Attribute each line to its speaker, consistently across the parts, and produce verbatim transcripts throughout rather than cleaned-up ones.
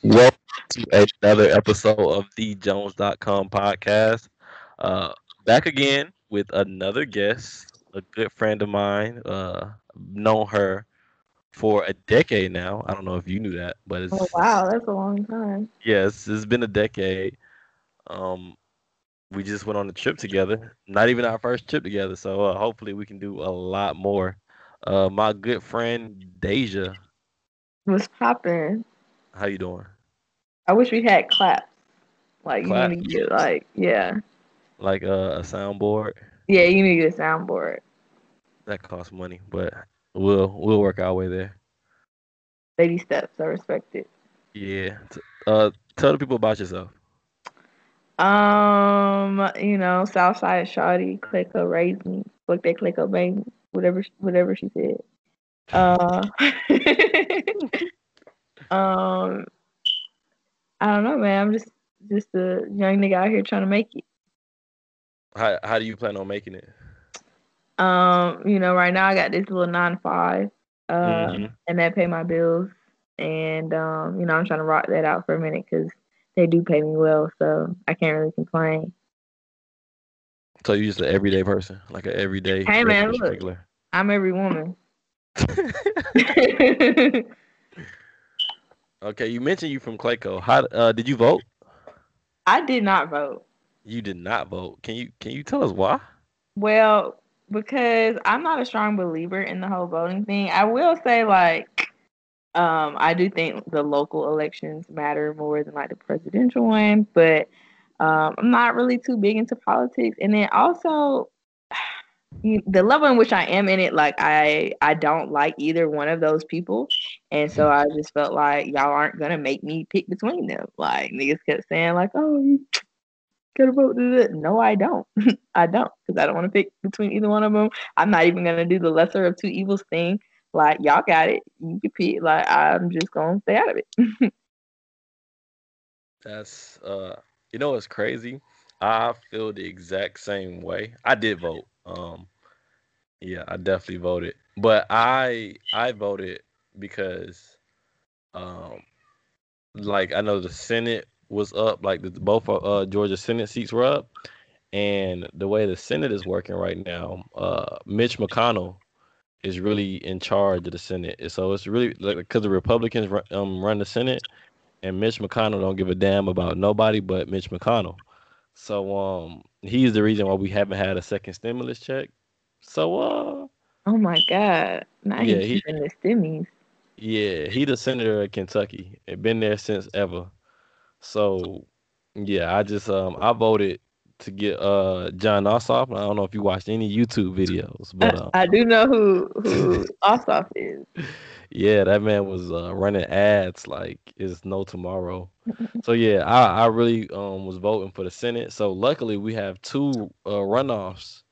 Speaker 1: Welcome to another episode of the Jones dot com podcast. Uh, Back again with another guest, a good friend of mine. Uh, known her for a decade now. I don't know if you knew that, but
Speaker 2: Oh
Speaker 1: it's
Speaker 2: wow, that's a long time.
Speaker 1: yes, it's been a decade. Um, we just went on a trip together. Not even our first trip together, so uh, hopefully we can do a lot more. Uh, my good friend Deja,
Speaker 2: What's poppin'?
Speaker 1: how you doing?
Speaker 2: I wish we had claps. Like you need
Speaker 1: Clap
Speaker 2: to get like yeah,
Speaker 1: like uh, a soundboard.
Speaker 2: yeah. You need to get a soundboard.
Speaker 1: That costs money, but we'll we'll work our way there.
Speaker 2: Baby steps. I respect it.
Speaker 1: Yeah. T- Uh, tell the people about yourself.
Speaker 2: Um, you know, Southside Shawty, Clayco raised me. Fuck that Clayco baby. Whatever, whatever she said. Uh, um, I don't know, man. I'm just just a young nigga out here trying to make it.
Speaker 1: How how do you plan on making it?
Speaker 2: Um, you know, right now I got this little nine to five, um,
Speaker 1: Hmm.
Speaker 2: and that pay my bills, and um, you know, I'm trying to rock that out for a minute because they do pay me well, so I can't really complain.
Speaker 1: So you just an everyday person, like an everyday
Speaker 2: Hey man,
Speaker 1: regular
Speaker 2: look,
Speaker 1: schmegular.
Speaker 2: I'm every woman.
Speaker 1: Okay, you mentioned you from Clayco. How uh did you vote?
Speaker 2: I did not vote.
Speaker 1: You did not vote. Can you can you tell us why?
Speaker 2: Well, because I'm not a strong believer in the whole voting thing. I will say, like, um, I do think the local elections matter more than like the presidential one, but um, I'm not really too big into politics. And then also, you, the level in which I am in it, like I I don't like either one of those people, and so I just felt like y'all aren't gonna make me pick between them. Like niggas kept saying like, oh, you gotta vote. No, I don't. I don't because I don't want to pick between either one of them. I'm not even gonna do the lesser of two evils thing. Like y'all got it. You can pick. Like I'm just gonna stay out of it.
Speaker 1: That's uh you know what's crazy? I feel the exact same way. I did vote. Um yeah, I definitely voted. But I I voted because um like I know the Senate was up, like the, both uh Georgia Senate seats were up, and the way the Senate is working right now, uh Mitch McConnell is really in charge of the Senate. And so it's really like because the Republicans run, um run the Senate, and Mitch McConnell don't give a damn about nobody but Mitch McConnell. So um he's the reason why we haven't had a second stimulus check. So uh
Speaker 2: Oh my god! Now he
Speaker 1: yeah, he
Speaker 2: keeping the stimmies.
Speaker 1: yeah, he the senator of Kentucky. And been there since ever. So yeah, I just um I voted to get uh John Ossoff. I don't know if you watched any YouTube videos,
Speaker 2: I,
Speaker 1: but uh
Speaker 2: I do know who who Ossoff is.
Speaker 1: yeah, that man was uh, running ads like it's no tomorrow. So yeah, I I really um was voting for the Senate. So luckily we have two uh, runoffs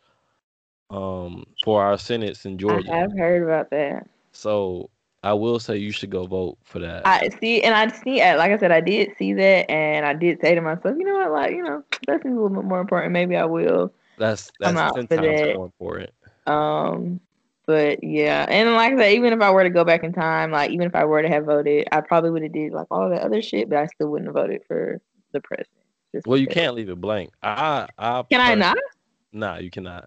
Speaker 1: um for our senates in
Speaker 2: I
Speaker 1: Georgia.
Speaker 2: have heard about that.
Speaker 1: So I will say you should go vote for that.
Speaker 2: I see, and I see. uh, Like I said, I did see that, and I did say to myself, you know what, like you know, that seems a little bit more important. Maybe I will
Speaker 1: That's
Speaker 2: come
Speaker 1: that's
Speaker 2: out
Speaker 1: ten
Speaker 2: for
Speaker 1: times
Speaker 2: that.
Speaker 1: more important.
Speaker 2: Um, but yeah, and like I said, even if I were to go back in time, like even if I were to have voted, I probably would have did like all the other shit, but I still wouldn't have voted for the president just
Speaker 1: Well, you
Speaker 2: because.
Speaker 1: can't leave it blank. I I
Speaker 2: Can I not?
Speaker 1: personally, nah, you cannot.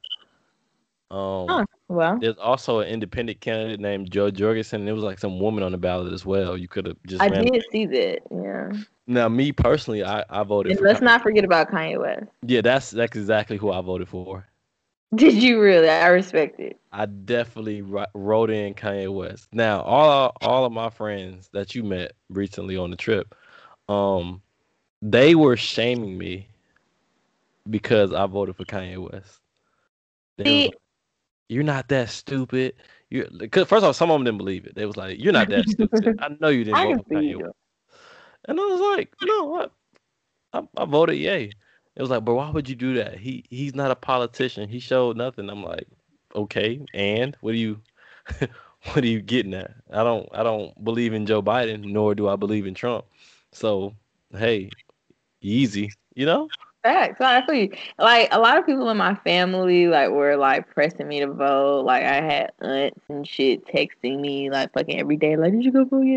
Speaker 1: Um,
Speaker 2: Huh. Well,
Speaker 1: there's also an independent candidate named Joe Jorgensen, and there was like some woman on the ballot as well. You could have just
Speaker 2: I
Speaker 1: ran.
Speaker 2: did see that. Yeah.
Speaker 1: Now, me personally, I I voted
Speaker 2: And
Speaker 1: for
Speaker 2: let's
Speaker 1: Kanye.
Speaker 2: not forget about Kanye West.
Speaker 1: Yeah, that's that's exactly who I voted for.
Speaker 2: Did you really? I respect it.
Speaker 1: I definitely ro- wrote in Kanye West. Now, all all of my friends that you met recently on the trip, um, they were shaming me because I voted for Kanye West. They was
Speaker 2: See,
Speaker 1: like, "You're not that stupid." You, cause first off, some of them didn't believe it. They was like, "You're not that stupid. I know you didn't
Speaker 2: I
Speaker 1: vote
Speaker 2: can
Speaker 1: for
Speaker 2: see
Speaker 1: Kanye
Speaker 2: you.
Speaker 1: West." And I was like, "No, I, I, I voted yay." It was like, "But why would you do that? He he's not a politician. He showed nothing." I'm like, "Okay, and what do you?" What are you getting at? I don't I don't believe in Joe Biden, nor do I believe in Trump. So, hey, easy, you know?
Speaker 2: Facts. So I feel like a lot of people in my family like were like pressing me to vote. Like I had aunts and shit texting me like fucking every day, like, did you go vote yet?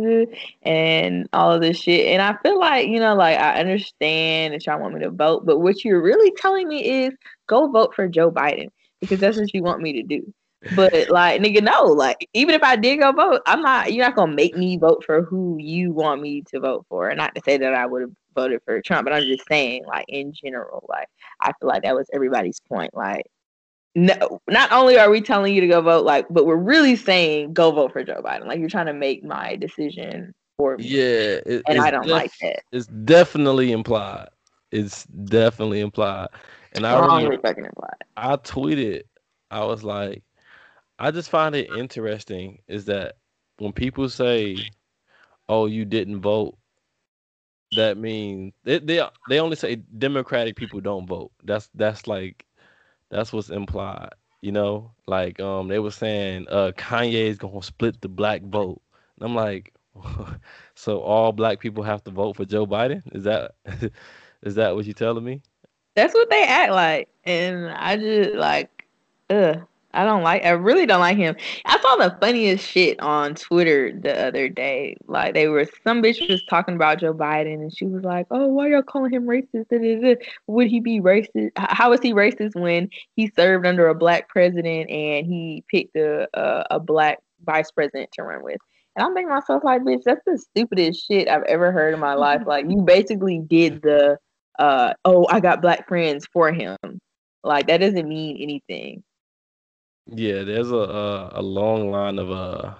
Speaker 2: And all of this shit. And I feel like, you know, like I understand that y'all want me to vote, but what you're really telling me is go vote for Joe Biden because that's what you want me to do. But like, nigga, no. Like, even if I did go vote, I'm not. You're not gonna make me vote for who you want me to vote for. And not to say that I would have voted for Trump, but I'm just saying, like, in general, like, I feel like that was everybody's point. Like, no, not only are we telling you to go vote, like, but we're really saying go vote for Joe Biden. Like, you're trying to make my decision for me,
Speaker 1: Yeah, it,
Speaker 2: and
Speaker 1: it's
Speaker 2: I don't like
Speaker 1: def
Speaker 2: that.
Speaker 1: it's definitely implied. It's definitely implied. And I remember
Speaker 2: Strongly fucking implied.
Speaker 1: I tweeted, I was like, I just find it interesting is that when people say, "Oh, you didn't vote," that means they they they only say Democratic people don't vote. That's that's like that's what's implied. You know, like um they were saying uh Kanye is gonna split the black vote. And I'm like, so all black people have to vote for Joe Biden? Is that is that what you telling me?
Speaker 2: That's what they act like, and I just like, ugh. I don't like. I really don't like him. I saw the funniest shit on Twitter the other day. Like they were, some bitch was talking about Joe Biden, and she was like, "Oh, why y'all calling him racist? Da, da, da. Would he be racist? How is he racist when he served under a black president and he picked a a, a black vice president to run with?" And I'm thinking to myself like, "Bitch, that's the stupidest shit I've ever heard in my life. Like you basically did the." Uh, oh, I got black friends for him. Like that doesn't mean anything.
Speaker 1: Yeah, there's a a, a long line of uh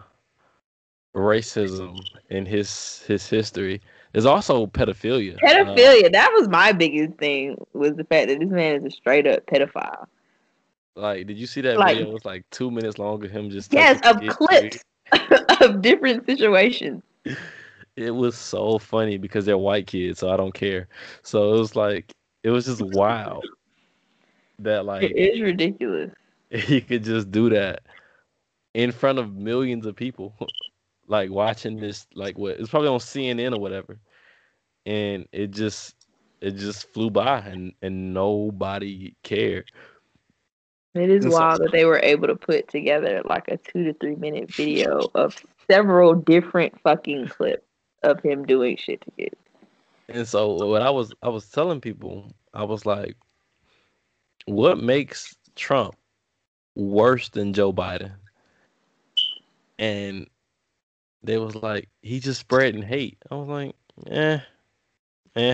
Speaker 1: racism in his his history. There's also pedophilia. Uh,
Speaker 2: Pedophilia, that was my biggest thing was the fact that this man is a straight up pedophile.
Speaker 1: like, did you see that
Speaker 2: Like,
Speaker 1: video? It was like two minutes long of him just
Speaker 2: yes,
Speaker 1: touching
Speaker 2: of
Speaker 1: kids' weird.
Speaker 2: clips of different situations.
Speaker 1: It was so funny because they're white kids, so I don't care. So it was like it was just wild that
Speaker 2: It
Speaker 1: like
Speaker 2: is ridiculous.
Speaker 1: he could just do that in front of millions of people, like watching this, like what it's probably on C N N or whatever, and it just it just flew by and and nobody cared.
Speaker 2: It is
Speaker 1: And so
Speaker 2: wild that they were able to put together like a two to three minute video of several different fucking clips of him doing shit to kids.
Speaker 1: and so what I was I was telling people, I was like, what makes Trump worse than Joe Biden? And they was like, he just spreading hate. I was like, eh, eh.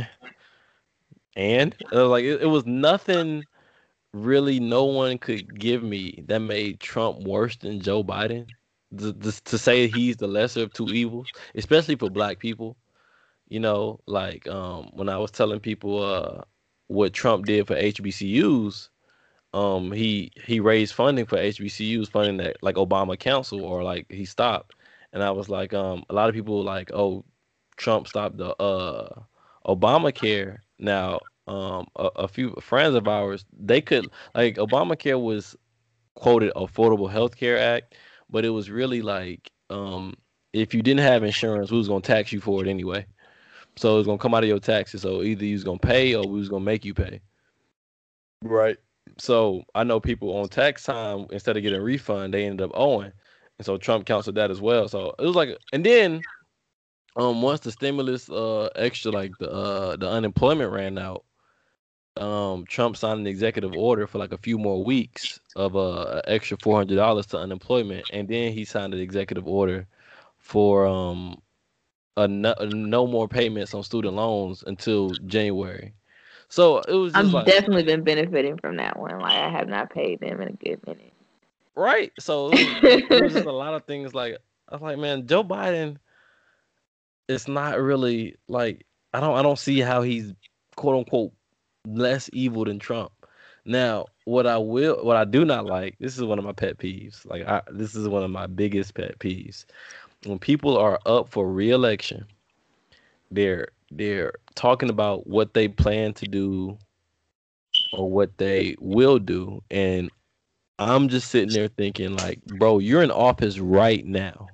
Speaker 1: And uh, like it, it was nothing really no one could give me that made Trump worse than Joe Biden. To, to, to say he's the lesser of two evils, especially for black people. You know, like um, when I was telling people uh, what Trump did for H B C Us, um, he he raised funding for H B C Us, funding that like Obama Council or like he stopped. And I was like, um, a lot of people were like, oh, Trump stopped the uh Obamacare. Now, um, a, a few friends of ours, they could like Obamacare was quoted Affordable Health Care Act, but it was really like um if you didn't have insurance, we was gonna tax you for it anyway. So it was gonna come out of your taxes. So either you was gonna pay or we was gonna make you pay. Right. So I know people on tax time instead of getting a refund, they ended up owing, and so Trump canceled that as well. So it was like, and then um once the stimulus uh extra like the uh the unemployment ran out, um Trump signed an executive order for like a few more weeks of uh a extra four hundred dollars to unemployment, and then he signed an executive order for um a no, no more payments on student loans until January. So it was just
Speaker 2: I've
Speaker 1: like
Speaker 2: definitely been benefiting from that one. Like I have not paid them in a good
Speaker 1: right. So it was it, it was just
Speaker 2: minute.
Speaker 1: a lot of things like I was like, man, Joe Biden is not really like I don't I don't see how he's quote unquote less evil than Trump. Now, what I will what I do not like, this is one of my pet peeves. Like I this is one of my biggest pet peeves. When people are up for re-election, they're they're talking about what they plan to do or what they will do, and I'm just sitting there thinking like, bro, you're in office right now.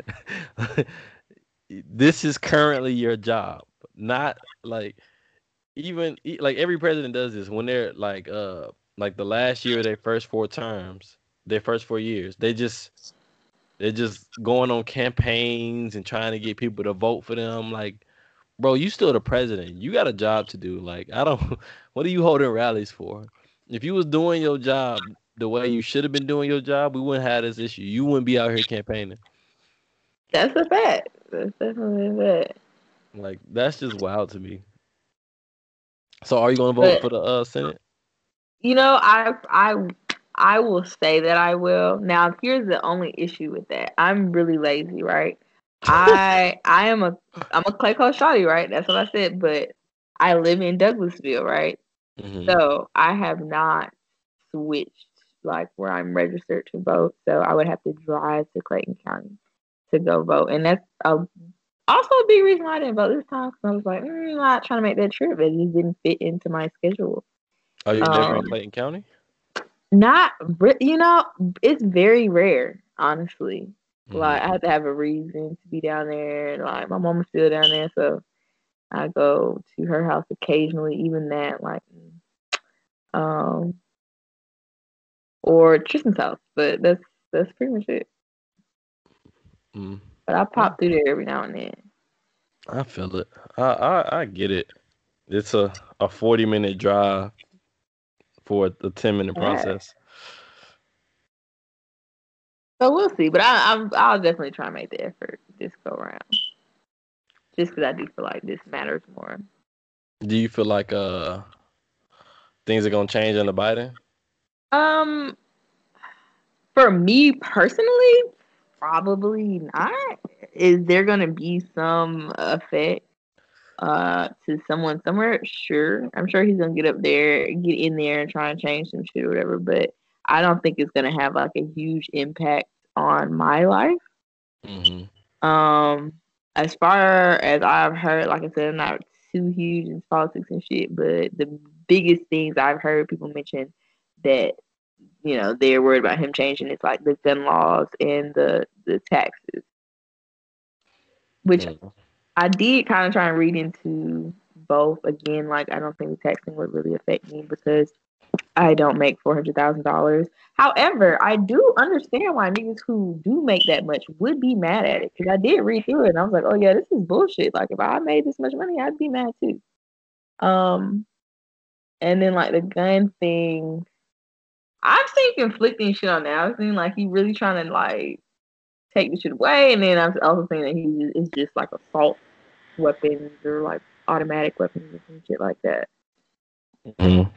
Speaker 1: This is currently your job, not like even e- like every president does this when they're like uh like the last year of their first four terms, their first four years, they just they're just going on campaigns and trying to get people to vote for them. Like, bro, you still the president. You got a job to do. Like, I don't. What are you holding rallies for? If you was doing your job the way you should have been doing your job, we wouldn't have this issue. You wouldn't be out here campaigning.
Speaker 2: That's a fact. That's definitely a fact.
Speaker 1: Like, that's just wild to me. So, are you gonna vote
Speaker 2: But
Speaker 1: for the uh, Senate?
Speaker 2: you know, I I I will say that I will. Now, here's the only issue with that. I'm really lazy, right? I I am a I'm a Clay Coach shawty, right? That's what I said. But I live in Douglasville, right?
Speaker 1: Hmm.
Speaker 2: So I have not switched like where I'm registered to vote. So I would have to drive to Clayton County to go vote, and that's a, also a big reason why I didn't vote this time. Because I was like, mm, I'm not trying to make that trip. It just didn't fit into my schedule.
Speaker 1: Are you never in
Speaker 2: Um,
Speaker 1: Clayton County?
Speaker 2: not you know, it's very rare, honestly.
Speaker 1: Hmm.
Speaker 2: Like I have to have a reason to be down there. Like my mom is still down there, so I go to her house occasionally. Even that, like, um, or Tristan's house. But that's that's pretty much it.
Speaker 1: Mm.
Speaker 2: But I
Speaker 1: I,
Speaker 2: pop through there every now and then.
Speaker 1: I feel it. I, I I get it. It's a a forty minute drive for a ten minute
Speaker 2: Yeah.
Speaker 1: process.
Speaker 2: So we'll see. But I, I'm I'll definitely try and make the effort this go around. Just because I do feel like this matters more.
Speaker 1: Do you feel like uh things are gonna change under Biden?
Speaker 2: Um, for me personally, probably not. Is there gonna be some effect uh to someone somewhere? Sure. I'm sure he's gonna get up there, get in there and try and change some shit or whatever, but I don't think it's gonna have like a huge impact on my life.
Speaker 1: Hmm.
Speaker 2: Um as far as I've heard, like I said, I'm not too huge in politics and shit, but the biggest things I've heard people mention that you know they're worried about him changing is like the gun laws and the the taxes, which
Speaker 1: Mm.
Speaker 2: I did kind of try and read into both. Again, like I don't think the taxing would really affect me because I don't make four hundred thousand dollars. However, I do understand why niggas who do make that much would be mad at it because I did read through it and I was like, oh yeah, this is bullshit. Like if I made this much money, I'd be mad too. Um, and then like the gun thing, I've seen conflicting shit on that. I've seen like he really trying to like take the shit away, and then I've also seen that he is just like assault weapons or like automatic weapons and shit like that.
Speaker 1: Mhm.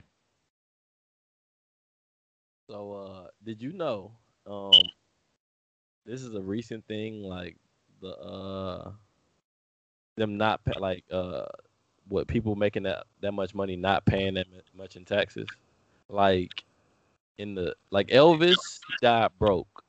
Speaker 1: So, uh, did you know, um, this is a recent thing, like the uh, them not pay, like uh, what people making that that much money not paying that mu- much in taxes. Like in the like Elvis, he died broke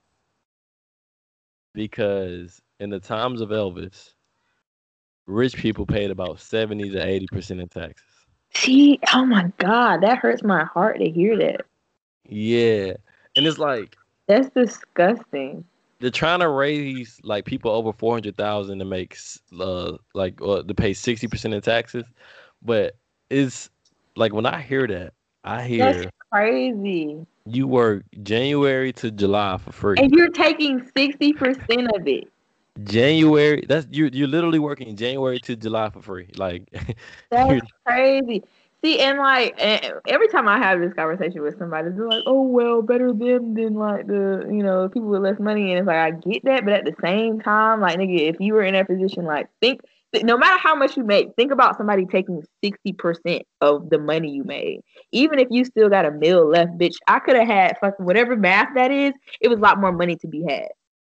Speaker 1: because in the times of Elvis, rich people paid about seventy to eighty percent in taxes.
Speaker 2: See, oh my god, that hurts my heart to hear that.
Speaker 1: Yeah, and it's like
Speaker 2: That's disgusting.
Speaker 1: they're trying to raise like people over four hundred thousand to make s- uh like uh, to pay sixty percent in taxes, but it's like when I hear that, I
Speaker 2: That's
Speaker 1: hear
Speaker 2: crazy.
Speaker 1: you work January to July for free.
Speaker 2: And you're taking sixty percent of it.
Speaker 1: January, that's you you're literally working January to July for free. Like you
Speaker 2: That's crazy. See, and like eh, every time I have this conversation with somebody, they're like, "Oh well, better them than like the you know people with less money." And it's like I get that, but at the same time, like nigga, if you were in that position, like think, th- no matter how much you make, think about somebody taking sixty percent of the money you made. Even if you still got a mill left, bitch, I could have had fucking whatever math that is. It was a lot more money to be had.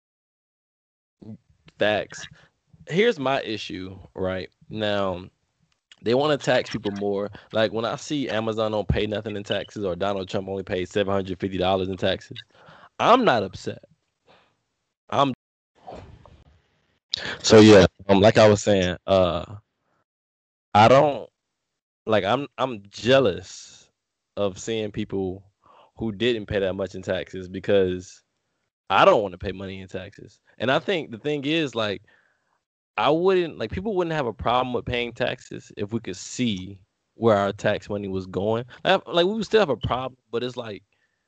Speaker 1: facts. Here's my issue right now. They want to tax people more. Like when I see Amazon don't pay nothing in taxes or Donald Trump only paid seven hundred fifty dollars in taxes, I'm not upset. I'm so yeah. Um, like I was saying, uh, I don't like. I'm I'm jealous of seeing people who didn't pay that much in taxes because I don't want to pay money in taxes. And I think the thing is like I wouldn't like people wouldn't have a problem with paying taxes if we could see where our tax money was going. Like, like we would still have a problem, but it's like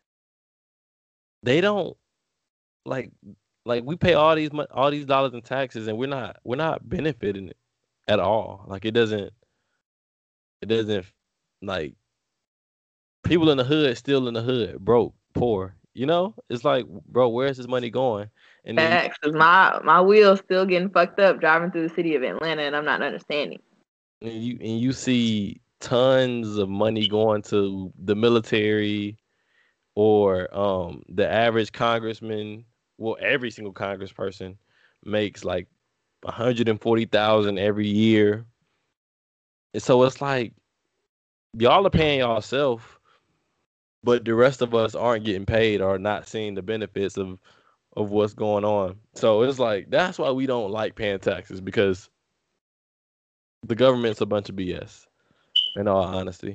Speaker 1: they don't like like we pay all these mon- all these dollars in taxes, and we're not we're not benefiting it at all. Like it doesn't it doesn't like people in the hood still in the hood, broke, poor. You know, it's like, bro, where's this money going? And then you,
Speaker 2: Facts, cause my my wheel's still getting fucked up driving through the city of Atlanta, and I'm not understanding.
Speaker 1: and you and you see tons of money going to the military or um the average congressman. Well, every single congressperson makes like one hundred forty thousand every year, and so it's like y'all are paying yourself, but the rest of us aren't getting paid or not seeing the benefits of of what's going on. So it's like that's why we don't like paying taxes, because the government's a bunch of B S. In all honesty,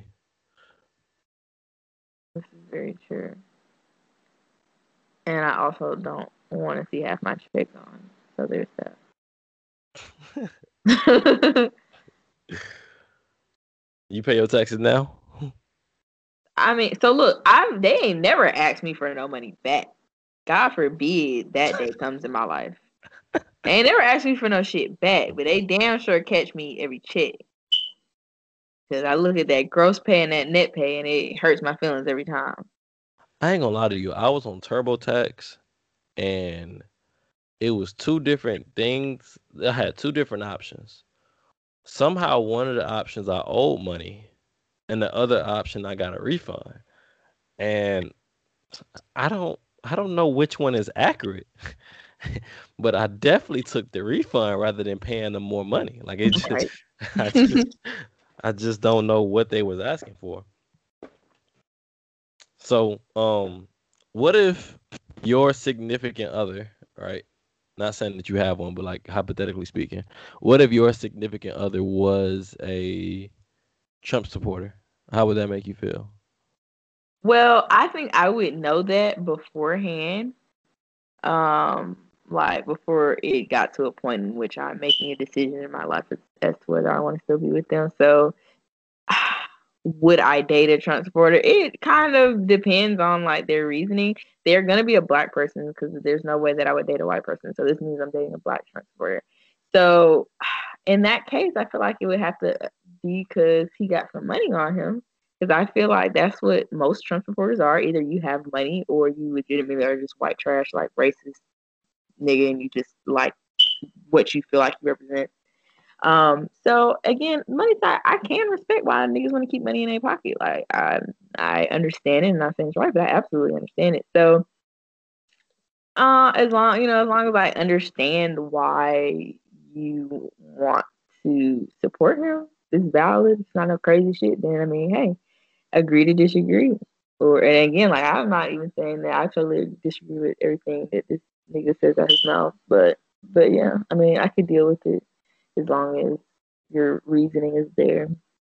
Speaker 2: This is very true. And I also don't want to see half my check on. So there's that.
Speaker 1: you pay your taxes now.
Speaker 2: I mean, so look, I they ain't never asked me for no money back. God forbid that day comes in my life. They ain't never asked me for no shit back, but they damn sure catch me every check. Cause I look at that gross pay and that net pay, and it hurts my feelings every time.
Speaker 1: I ain't gonna lie to you. I was on TurboTax, and it was two different things. I had two different options. Somehow, one of the options I owed money, and the other option I got a refund. And I don't, I don't know which one is accurate, but I definitely took the refund rather than paying them more money. Like it just,
Speaker 2: Right.
Speaker 1: I just, I just don't know what they was asking for. So, um, what if your significant other, right? Not saying that you have one, but like hypothetically speaking, what if your significant other was a Trump supporter? How would that make you feel?
Speaker 2: Well, I think I would know that beforehand. Um, like before it got to a point in which I'm making a decision in my life as, as to whether I want to still be with them. So would I date a Trump supporter? It kind of depends on like their reasoning. They're gonna be a black person because there's no way that I would date a white person. So this means I'm dating a black Trump supporter. So in that case, I feel like it would have to be because he got some money on him. Because I feel like that's what most Trump supporters are. Either you have money or you legitimately are just white trash, like racist nigga, and you just like what you feel like you represent. Um, so again, money side, I can respect why niggas want to keep money in their pocket. Like I, I understand it, and I'm not saying it's right, but I absolutely understand it. So, uh, as long you know, as long as I understand why you want to support him, it's valid. It's not no crazy shit. Then I mean, hey, agree to disagree. Or and again, like I'm not even saying that I totally disagree with everything that this nigga says out his mouth, but but yeah, I mean, I could deal with it as long as your reasoning is there.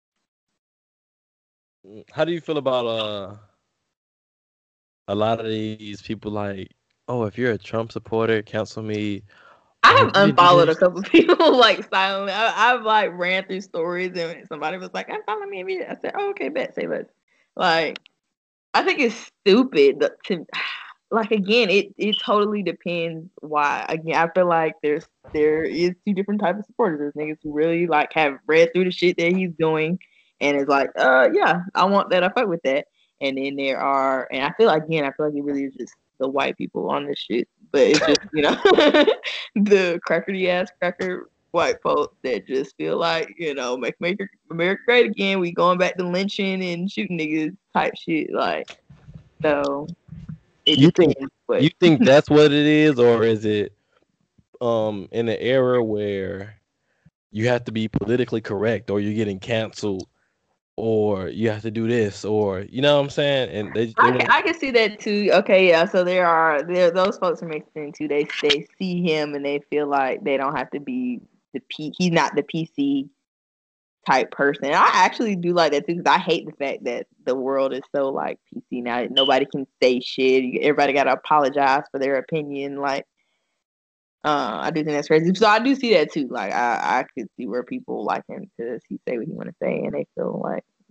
Speaker 1: Mm, How do you feel about uh a lot of these people like, oh, if you're a Trump supporter, cancel me.
Speaker 2: I
Speaker 1: Oh,
Speaker 2: have
Speaker 1: you didn't do
Speaker 2: unfollowed a
Speaker 1: this.
Speaker 2: couple people like silently. I, I've like ran through stories and somebody was like, "Unfollow me immediately." I said, "Oh, okay, bet, say less." Like, I think it's stupid to like again. It it totally depends why. Again, I feel like there's there is two different types of supporters. There's niggas who really like have read through the shit that he's doing and is like, uh, yeah, I want that. I fight with that. And then there are, and I feel like, again, I feel like it really is just the white people on this shit. But it's just you know the crackerty ass cracker white folks that just feel like you know make make America great again. We going back to lynching and shooting niggas type shit. Like so, it
Speaker 1: You think
Speaker 2: depends. But
Speaker 1: you think that's what it is, or is it um in an era where you have to be politically correct, or you're getting canceled, or you have to do this, or you know what I'm saying? And they they
Speaker 2: I can
Speaker 1: want
Speaker 2: I can see that too. Okay, yeah. So there are there those folks are mixed in too. They they see him and they feel like they don't have to be the P. He's not the P C type person. I actually do like that too because I hate the fact that the world is so like P C now. Nobody can say shit. Everybody got to apologize for their opinion. Like, uh, I do think that's crazy. So I do see that too. Like, I I could see where people like him because he say what he want to say and they feel like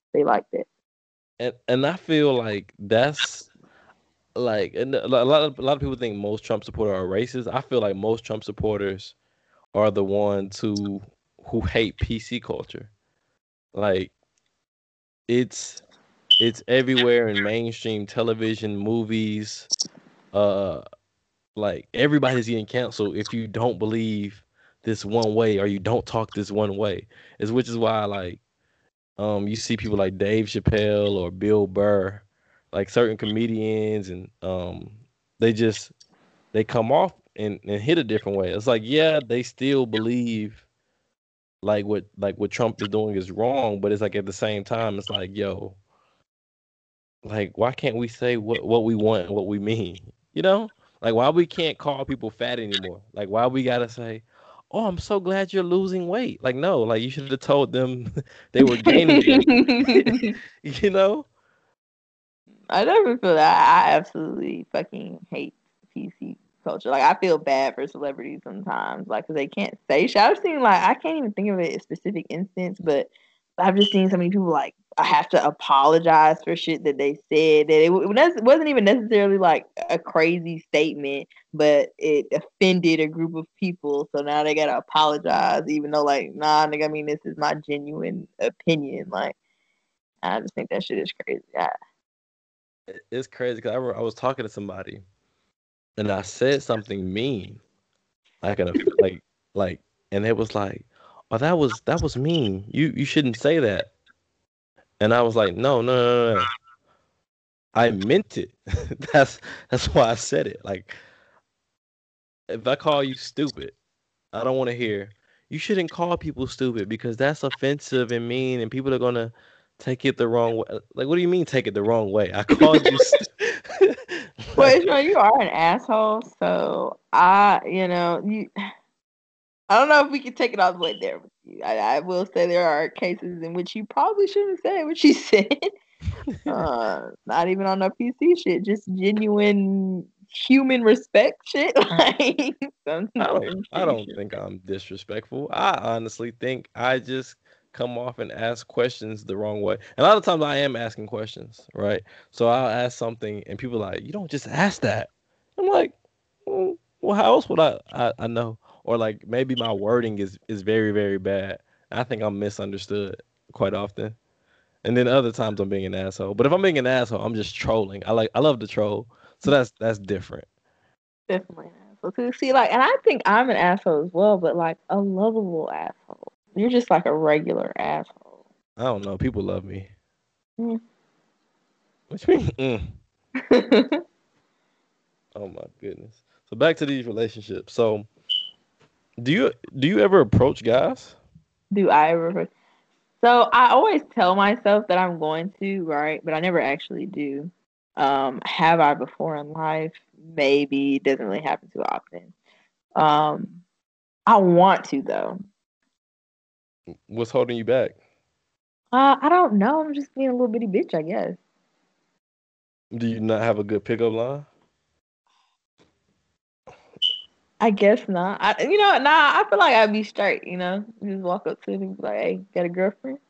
Speaker 2: they like that.
Speaker 1: And and I feel like that's like and a lot of a lot of people think most Trump supporters are racist. I feel like most Trump supporters are the ones who who hate P C culture. Like it's it's everywhere in mainstream television, movies. Uh, like everybody's getting canceled if you don't believe this one way or you don't talk this one way. Is which is why like um you see people like Dave Chappelle or Bill Burr, like certain comedians, and um they just they come off and, and hit a different way. It's like yeah, they still believe like what like what Trump is doing is wrong, but it's like at the same time, it's like yo, like why can't we say what what we want and what we mean? You know, like why we can't call people fat anymore? Like why we gotta say, oh, I'm so glad you're losing weight. Like no, like you should have told them they were gaining weight. You know?
Speaker 2: I never feel that. I absolutely fucking hate P C culture. Like, I feel bad for celebrities sometimes, like, because they can't say shit. I've seen, like, I can't even think of a specific instance, but I've just seen so many people, like, I have to apologize for shit that they said. That it, it wasn't even necessarily, like, a crazy statement, but it offended a group of people. So now they got to apologize, even though, like, nah, nigga, I mean, this is my genuine opinion. Like, I just think that shit is crazy. I,
Speaker 1: It's crazy because I, remember I was talking to somebody and I said something mean, like an like like, and it was like, oh, that was that was mean. You you shouldn't say that. And I was like, no, no, no, no, no. I meant it. that's that's why I said it. Like, if I call you stupid, I don't want to hear. You shouldn't call people stupid because that's offensive and mean, and people are gonna take it the wrong way. Like, what do you mean take it the wrong way? I called you. Stu-
Speaker 2: well,
Speaker 1: like,
Speaker 2: Ishmael, you are an asshole, so I, you know, you. I don't know if we can take it all the way there with you. I, I will say there are cases in which you probably shouldn't say what you said. Uh, not even on no P C shit, just genuine human respect shit. Like some
Speaker 1: I don't
Speaker 2: certain
Speaker 1: I
Speaker 2: shit you
Speaker 1: don't
Speaker 2: should
Speaker 1: think
Speaker 2: say.
Speaker 1: I'm disrespectful. I honestly think I just come off and ask questions the wrong way. And a lot of times I am asking questions, right? So I'll ask something and people are like, you don't just ask that. I'm like, "Mm, well, how else would I, I I know? Or like maybe my wording is is very, very bad. I think I'm misunderstood quite often. And then other times I'm being an asshole. But if I'm being an asshole, I'm just trolling. I like I love to troll. So that's that's different.
Speaker 2: Definitely an asshole too. See, like, and I think I'm an asshole as well, but like a lovable asshole. You're just like a regular asshole.
Speaker 1: I don't know. People love me.
Speaker 2: Mm.
Speaker 1: What you mean? Mm. Oh my goodness. So back to these relationships. So do you do you ever approach guys?
Speaker 2: Do I ever? So I always tell myself that I'm going to, right? But I never actually do. Um, have I before in life? Maybe. It doesn't really happen too often. Um, I want to though.
Speaker 1: What's holding you back?
Speaker 2: Uh, I don't know. I'm just being a little bitty bitch, I guess.
Speaker 1: Do you not have a good pickup line?
Speaker 2: I guess not. I, you know, nah. I feel like I'd be straight. You know, just walk up to him and be like, "Hey, got a girlfriend?"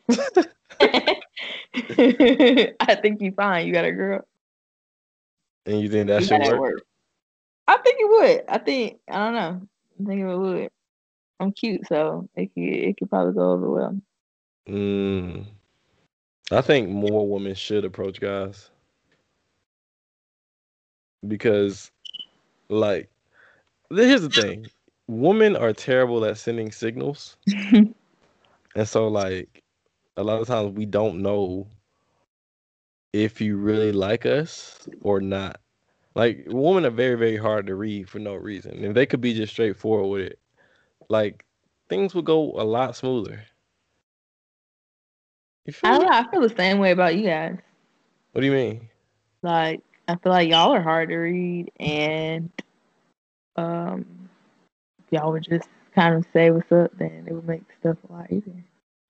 Speaker 2: I think you fine. You got a girl.
Speaker 1: And you think
Speaker 2: See
Speaker 1: that
Speaker 2: how
Speaker 1: should
Speaker 2: that
Speaker 1: work?
Speaker 2: works. I think it would. I think I don't know. I think it would. I'm cute, so it could it could probably go over well.
Speaker 1: Mm, I think more women should approach guys because like here's the thing. Women are terrible at sending signals. And so like a lot of times we don't know if you really like us or not. Like women are very, very hard to read for no reason. If they could be just straightforward with it, like things would go a lot smoother. You
Speaker 2: I
Speaker 1: feel
Speaker 2: don't
Speaker 1: me?
Speaker 2: know. I feel the same way about you guys.
Speaker 1: What do you mean?
Speaker 2: Like I feel like y'all are hard to read, and um, if y'all would just kind of say what's up, then it would make stuff a lot easier.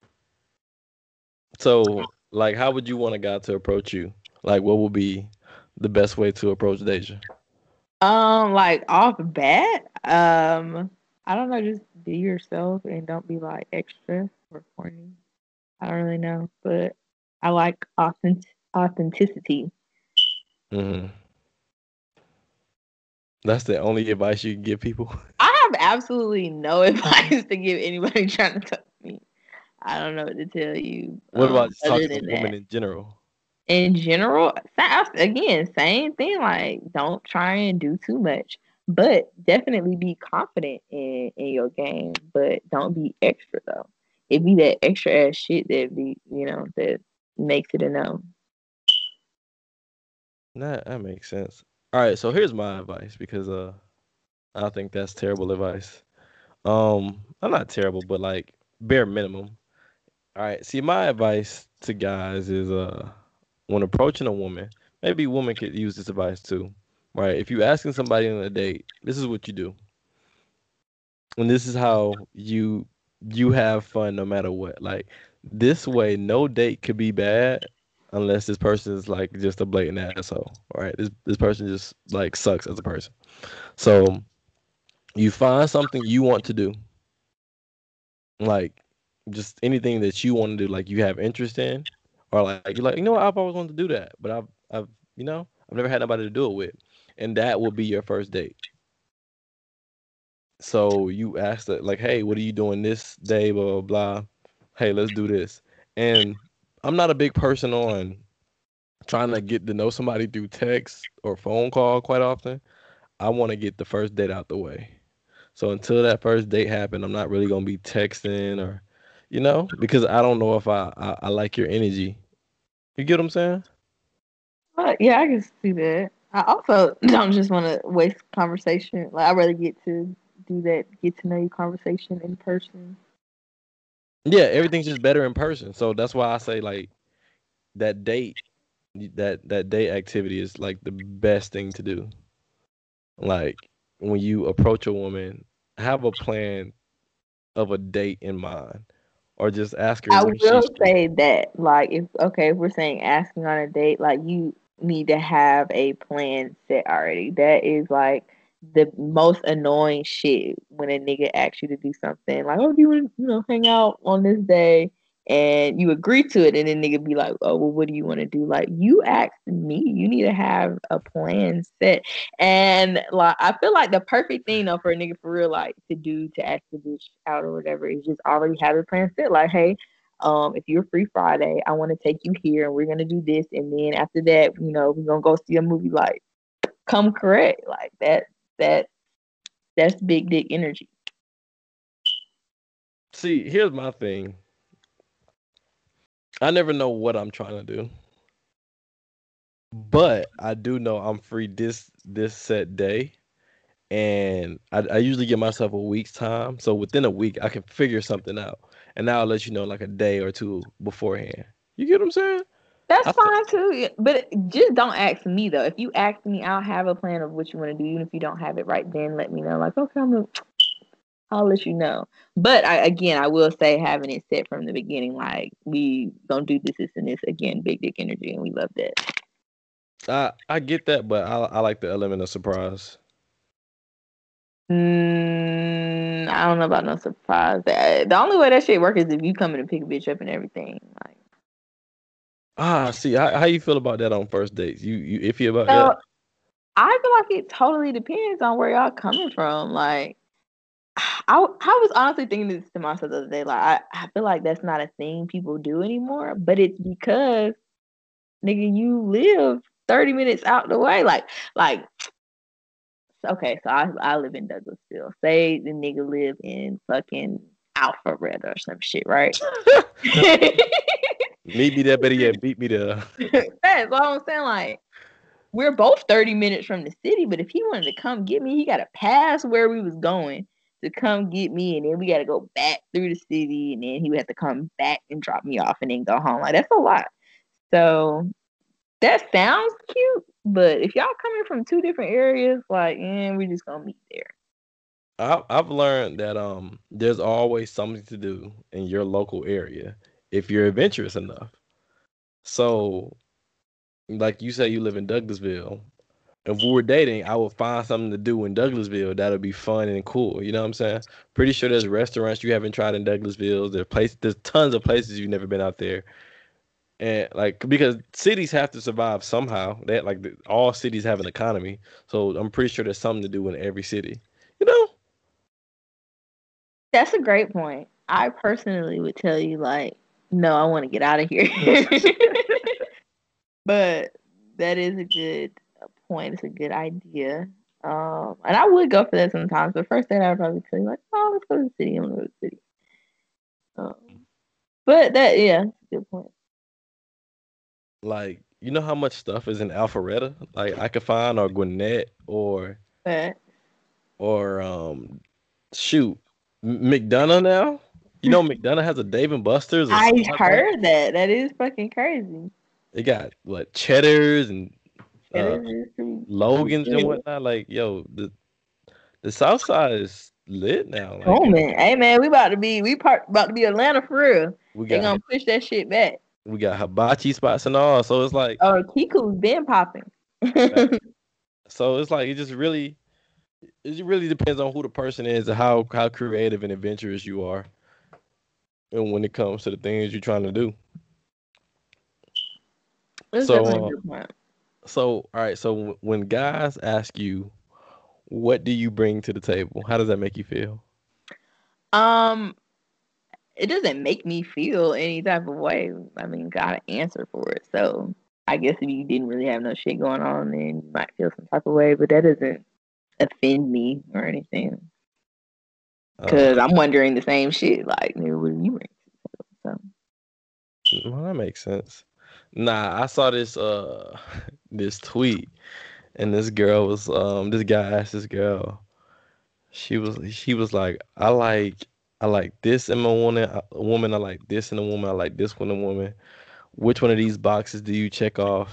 Speaker 1: So, like, how would you want a guy to approach you? Like, what would be the best way to approach Deja?
Speaker 2: Um, like off bat, um, I don't know. Just be yourself and don't be like extra or corny. I don't really know, but I like authentic authenticity.
Speaker 1: Mm-hmm. That's the only advice you can give people.
Speaker 2: I have absolutely no advice to give anybody trying to talk to me. I don't know what to tell you.
Speaker 1: What about
Speaker 2: Um,
Speaker 1: just
Speaker 2: other
Speaker 1: talking to
Speaker 2: than
Speaker 1: women
Speaker 2: that,
Speaker 1: in general?
Speaker 2: in general, sa- again, same thing. Like, don't try and do too much, but definitely be confident in in your game. But don't be extra though. It be that extra ass shit that be you know that makes it a no.
Speaker 1: That that makes sense. All right, so here's my advice because uh I think that's terrible advice. Um, I'm not terrible, but like bare minimum. All right, see, my advice to guys is uh when approaching a woman, maybe women could use this advice too. Right? If you asking somebody on a date, this is what you do. And this is how you you have fun no matter what. Like this way no date could be bad unless this person is like just a blatant asshole. All right? This this person just like sucks as a person. So you find something you want to do, like just anything that you want to do, like you have interest in, or like you're like, you know what, I've always wanted to do that, but I've I've you know I've never had nobody to do it with, and that will be your first date. So you ask that like, hey, what are you doing this day? Blah blah blah. Hey, let's do this. And I'm not a big person on trying to get to know somebody through text or phone call quite often. I want to get the first date out the way. So until that first date happen, I'm not really gonna be texting or, you know, because I don't know if I I, I like your energy. You get what I'm saying?
Speaker 2: But yeah, I can see that. I also don't just want to waste conversation. Like, I'd rather get to do that, get to know you conversation in person.
Speaker 1: Yeah, everything's just better in person. So that's why I say like that date, that that date activity is like the best thing to do. Like when you approach a woman, have a plan of a date in mind, or just ask her
Speaker 2: I
Speaker 1: when she's
Speaker 2: will
Speaker 1: free.
Speaker 2: say that, like, if okay, if we're saying asking on a date, like, you need to have a plan set already. That is like the most annoying shit when a nigga asks you to do something. Like, oh, do you want to, you know, hang out on this day? And you agree to it, and then nigga be like, oh, well, what do you want to do? Like, you asked me, you need to have a plan set. And like, I feel like the perfect thing though for a nigga for real, like, to do to ask the bitch out or whatever, is just already have a plan set. Like, hey, um, if you're free Friday, I want to take you here and we're gonna do this, and then after that, you know, we're gonna go see a movie. Like, come correct, like that. That that's big dick energy.
Speaker 1: See, here's my thing. I never know what I'm trying to do, but I do know I'm free this this set day, and I, I usually give myself a week's time. So within a week, I can figure something out, and now I'll let you know like a day or two beforehand. You get what I'm saying?
Speaker 2: That's
Speaker 1: I think.
Speaker 2: fine too, yeah, but just don't ask me though. If you ask me, I'll have a plan of what you want to do. Even if you don't have it right then, let me know. Like, okay, I'm gonna, I'll let you know. But I, again, I will say having it set from the beginning, like, we gonna do this, this, and this again. Big dick energy, and we love that.
Speaker 1: I I get that, but I I like the element of surprise.
Speaker 2: Mm, I don't know about no surprise. The the only way that shit work is if you come in and pick a bitch up and everything. Like,
Speaker 1: Ah, see, how how you feel about that on first dates? You you iffy about that?
Speaker 2: so I feel like it totally depends on where y'all coming from. Like, I, I was honestly thinking this to myself the other day. Like, I, I feel like that's not a thing people do anymore, but it's because, nigga, you live thirty minutes out the way. Like, like, okay, so I, I live in Douglasville. Say the nigga live in fucking Alpharetta or some shit, right?
Speaker 1: Meet me there, better yet, beat me there.
Speaker 2: That's all I'm saying. Like, we're both thirty minutes from the city, but if he wanted to come get me, he got to pass where we was going to come get me, and then we got to go back through the city, and then he would have to come back and drop me off and then go home. Like, that's a lot. So that sounds cute, but if y'all coming from two different areas, like, eh, we just gonna meet there.
Speaker 1: I I've learned that um there's always something to do in your local area if you're adventurous enough. So, like you say, you live in Douglasville. If we were dating, I would find something to do in Douglasville that'll be fun and cool. You know what I'm saying? Pretty sure there's restaurants you haven't tried in Douglasville. There's place, there's tons of places you've never been out there. And like because cities have to survive somehow. That like the, all cities have an economy, so I'm pretty sure there's something to do in every city. You know,
Speaker 2: That's a great point. I personally would tell you like, no, I want to get out of here. But that is a good point. It's a good idea. Um, and I would go for that sometimes. But first thing I would probably tell you like, oh, let's go to the city. I'm gonna go to the city. Um, but that yeah, good point.
Speaker 1: like you know how much stuff is in Alpharetta, like I could find or Gwinnett or
Speaker 2: But
Speaker 1: or um shoot M- McDonough now. You know McDonough has a Dave and Buster's, a
Speaker 2: I
Speaker 1: Spot Back.
Speaker 2: heard that. That is fucking crazy.
Speaker 1: They got what Cheddars and
Speaker 2: That
Speaker 1: uh
Speaker 2: is pretty, pretty
Speaker 1: Logans and
Speaker 2: good.
Speaker 1: whatnot. Like yo, the the South Side is lit now. Like
Speaker 2: Oh man, hey man, we about to be we part about to be Atlanta for real.
Speaker 1: we
Speaker 2: They
Speaker 1: got
Speaker 2: gonna push that shit back.
Speaker 1: we got hibachi spots and all. So it's like
Speaker 2: Oh, Kiku's been popping.
Speaker 1: so it's like it just really it really depends on who the person is and how how creative and adventurous you are, and when it comes to the things you're trying to do.
Speaker 2: That's
Speaker 1: So
Speaker 2: definitely
Speaker 1: uh,
Speaker 2: a good point.
Speaker 1: so all right. So w- when guys ask you, what do you bring to the table? How does that make you feel?
Speaker 2: Um, it doesn't make me feel any type of way. I mean, gotta answer for it. So I guess if you didn't really have no shit going on, then you might feel some type of way. But that doesn't offend me or anything.
Speaker 1: Uh,
Speaker 2: Cause I'm wondering the same shit. Like, nigga, what do you bring? So
Speaker 1: well, that makes sense. Nah, I saw this uh this tweet, and this girl was um this guy asked this girl. She was she was like, I like I like this in a woman, a woman. I like this in a woman. I like this one in a woman. Which one of these boxes do you check off?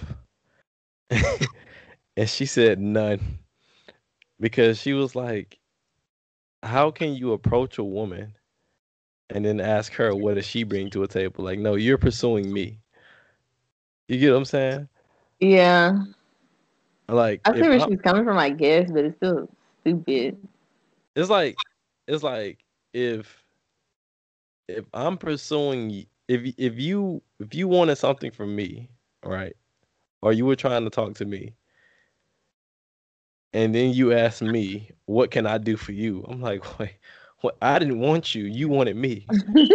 Speaker 1: And she said none because she was like, how can you approach a woman and then ask her what does she bring to a table? Like, no, you're pursuing me. You get what I'm saying?
Speaker 2: yeah,
Speaker 1: Like,
Speaker 2: I see
Speaker 1: if
Speaker 2: where
Speaker 1: I,
Speaker 2: she's coming from. I guess, but it's still stupid.
Speaker 1: it's like, it's like if if I'm pursuing y- if y- if you if you wanted something from me, right? Or you were trying to talk to me, and then you asked me, what can I do for you? I'm like, wait, what? I didn't want you. You wanted me.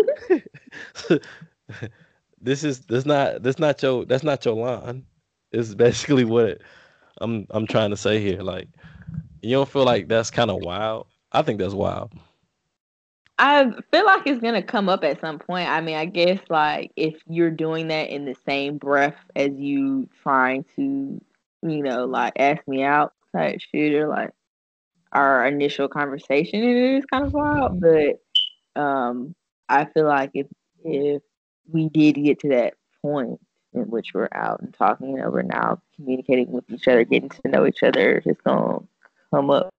Speaker 1: This is that's not that's not your that's not your line. It's basically what it, I'm I'm trying to say here. Like you don't feel like that's kind of wild. I think that's wild.
Speaker 2: I feel like it's gonna come up at some point. I mean, I guess like if you're doing that in the same breath as you trying to, you know, like ask me out type shit or like our initial conversation, it is kind of wild. But um, I feel like if if we did get to that point in which we're out and talking, you know, we're now communicating with each other, getting to know each other, it's gonna come up.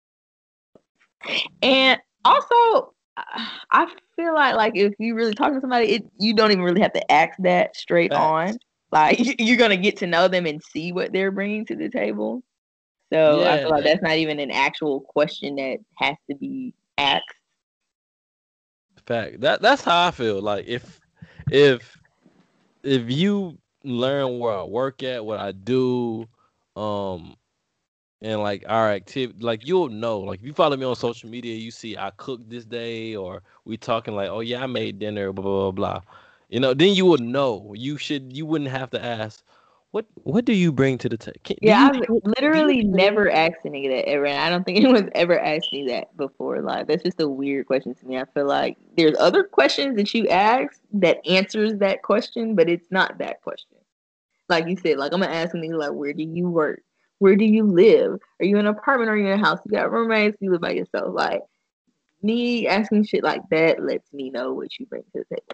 Speaker 2: And also, I feel like like if you really talking to somebody, it you don't even really have to ask that straight on.
Speaker 1: Facts.
Speaker 2: Like you're gonna get to know them and see what they're bringing to the table. So I feel like
Speaker 1: Yeah,
Speaker 2: that's not even an actual question that has to be asked.
Speaker 1: fact. That that's how I feel. Like if if if you learn where I work at, what I do, um, and like our activity, like you'll know. Like if you follow me on social media, you see I cooked this day, or we talking like, oh yeah, I made dinner, blah blah blah. blah. You know, then you would know. You should. You wouldn't have to ask, what what do you bring to the table? Do
Speaker 2: Yeah,
Speaker 1: you
Speaker 2: I've
Speaker 1: do you
Speaker 2: literally
Speaker 1: clean?
Speaker 2: never asked a nigga that ever, and I don't think anyone's ever asked me that before. Like, that's just a weird question to me. I feel like there's other questions that you ask that answers that question, but it's not that question. Like you said, like I'm gonna ask a nigga like, where do you work? Where do you live? Are you in an apartment or are you in a house? You got roommates? You live by yourself? Like me asking shit like that lets me know what you bring to the table.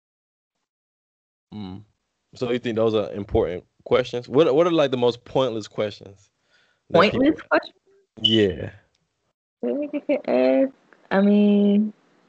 Speaker 1: Mm. So you think those are important questions? What what are like the most pointless questions that people?
Speaker 2: Pointless question
Speaker 1: Yeah.
Speaker 2: that a nigga can ask. I mean,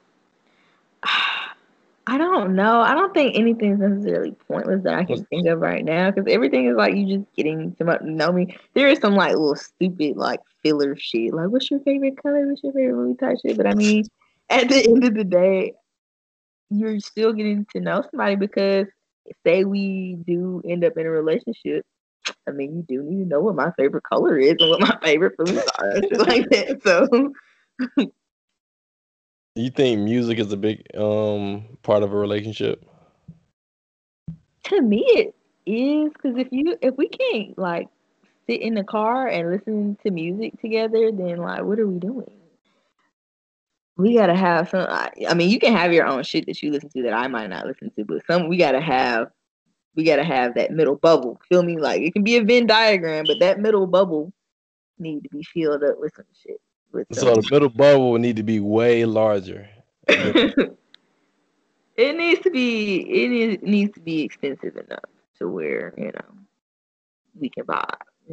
Speaker 2: I don't know. I don't think anything's necessarily pointless that I
Speaker 1: What's-
Speaker 2: can think of right now because everything is like you just getting to know me. There is some like little stupid like filler shit, like what's your favorite color? What's your favorite movie type shit? But I mean, at the end of the day, you're still getting to know somebody because say we do end up in a relationship, I mean, you do need to know what my favorite color is and what my favorite foods are and shit like that. So,
Speaker 1: You think music is a big um part of a relationship?
Speaker 2: to me, it is because if you if we can't like sit in the car and listen to music together, then like, what are we doing? We gotta have some. I, I mean, you can have your own shit that you listen to that I might not listen to, but some we gotta have. We gotta have that middle bubble. Feel me? Like it can be a Venn diagram, but that middle bubble need to be filled up with some shit. With
Speaker 1: So
Speaker 2: some.
Speaker 1: the middle bubble would need to be way larger. Than,
Speaker 2: it needs to be. It needs, needs to be expensive enough to where you know we can buy.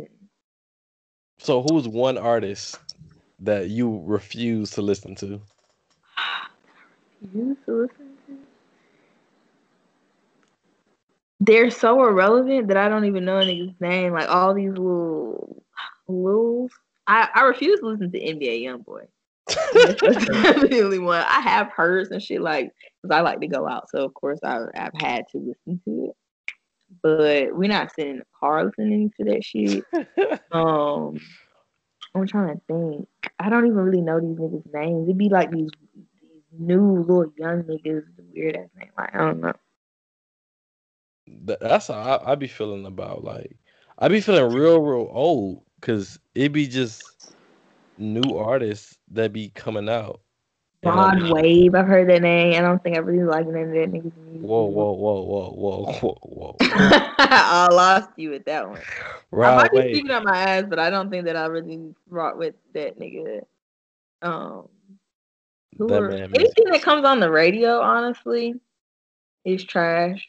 Speaker 1: so who's one artist that you refuse to listen to?
Speaker 2: You used to listen to. They're so irrelevant that I don't even know a nigga's name. Like all these little, little. I, I refuse to listen to N B A YoungBoy. That's the only one. I have heard some shit like because I like to go out, so of course I, I've had to listen to it. But we're not sitting in the car listening to that shit. Um, I'm trying to think. I don't even really know these niggas' names. It'd be like these these new little young niggas with weird ass name. Like I don't know.
Speaker 1: That- That's how I, I be feeling about like I be feeling real real old because it be just new artists that be coming out and I'm
Speaker 2: Rod
Speaker 1: just like,
Speaker 2: Wave. I've heard that name. I don't think I really like none of that niggas'
Speaker 1: whoa
Speaker 2: music.
Speaker 1: whoa whoa whoa whoa whoa whoa.
Speaker 2: I lost you with that one. I
Speaker 1: Rod
Speaker 2: might be
Speaker 1: Wave,
Speaker 2: speaking on my ass, but I don't think that I really rock with that nigga. Um, who
Speaker 1: that
Speaker 2: are
Speaker 1: man music.
Speaker 2: anything that comes on the radio, honestly, is trash.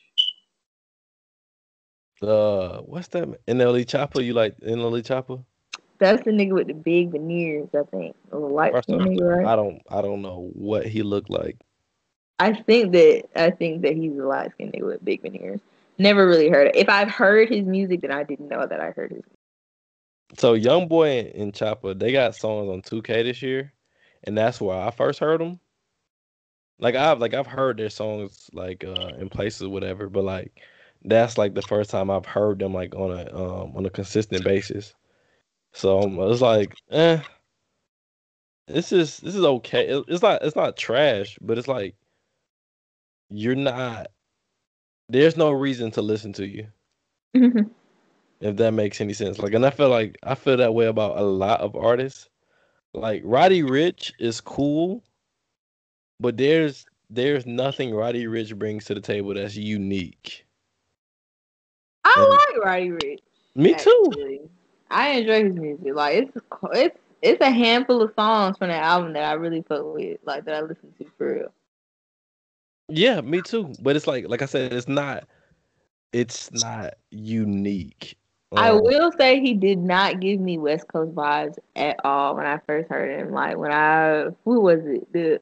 Speaker 1: Uh, what's that? N L E Chopper? You like N L E Chopper?
Speaker 2: That's the nigga with the big veneers, I think. A light
Speaker 1: First
Speaker 2: skinned
Speaker 1: off,
Speaker 2: nigga, right?
Speaker 1: I don't I don't know what he looked like.
Speaker 2: I think that I think that he's a light skinned nigga with big veneers. Never really heard it. If I've heard his music, then I didn't know that I heard his
Speaker 1: So Young Boy and, and Chopper, they got songs on two K this year, and that's where I first heard them. Like I've like I've heard their songs like uh in places whatever, but like that's like the first time I've heard them like on a um on a consistent basis. So um, it's like eh, this is this is okay. It- it's not it's not trash, but it's like you're not. There's no reason to listen to you
Speaker 2: music.
Speaker 1: if that makes any sense. Like, and I feel like I feel that way about a lot of artists. Like Roddy Rich is cool, but there's there's nothing Roddy Rich brings to the table that's unique. And
Speaker 2: I like Roddy Rich.
Speaker 1: me too.
Speaker 2: Actually, I enjoy his music. Like it's it's it's a handful of songs from the album that I really fuck with. Like that I listen to for real.
Speaker 1: Yeah, me too. But it's like like I said, it's not it's not unique.
Speaker 2: I
Speaker 1: Um
Speaker 2: will say he did not give me West Coast vibes at all when I first heard him. Like when I who was it? The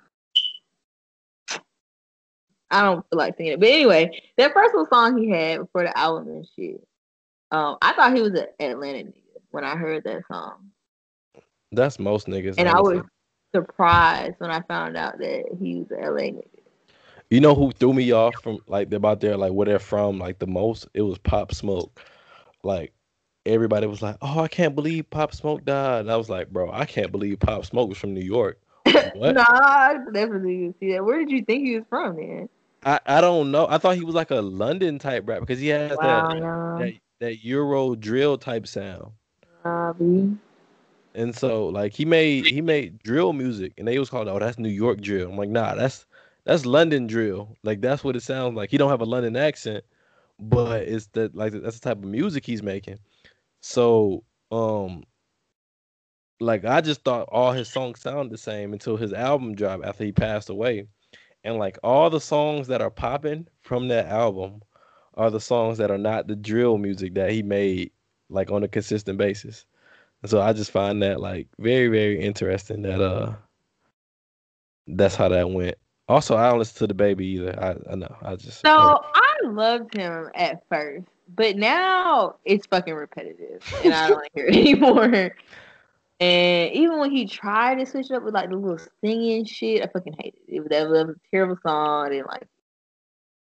Speaker 2: I don't feel like singing it, but anyway, that first little song he had before the album and shit. Um, I thought he was an Atlanta nigga when I heard that song,
Speaker 1: that's most niggas,
Speaker 2: and I
Speaker 1: honestly.
Speaker 2: was surprised when I found out that he was an L A nigga.
Speaker 1: You know who threw me off from like about their like where they're from like the most? It was Pop Smoke. Like everybody was like, "Oh, I can't believe Pop Smoke died." And I was like, "Bro, I can't believe Pop Smoke was from New York." What?
Speaker 2: Nah, I definitely didn't see that. Where did you think he was from, man?
Speaker 1: I I don't know. I thought he was like a London type rap because he has that
Speaker 2: Wow, nah,
Speaker 1: that that Euro drill type sound.
Speaker 2: nah, B.
Speaker 1: And so like he made he made drill music and they was called, "Oh, that's New York drill." I'm like, "Nah, that's that's London drill." Like that's what it sounds like. He don't have a London accent, but it's that like that's the type of music he's making. So, um like I just thought all his songs sound the same until his album dropped after he passed away. And like all the songs that are popping from that album are the songs that are not the drill music that he made like on a consistent basis. And so I just find that like very, very interesting that uh that's how that went. Also, I don't listen to the baby either. I, I know. I just
Speaker 2: So
Speaker 1: I,
Speaker 2: I loved him at first, but now it's fucking repetitive, and I don't want to hear it anymore. And even when he tried to switch it up with like the little singing shit, I fucking hated it. It was, that was a terrible song. I didn't like it.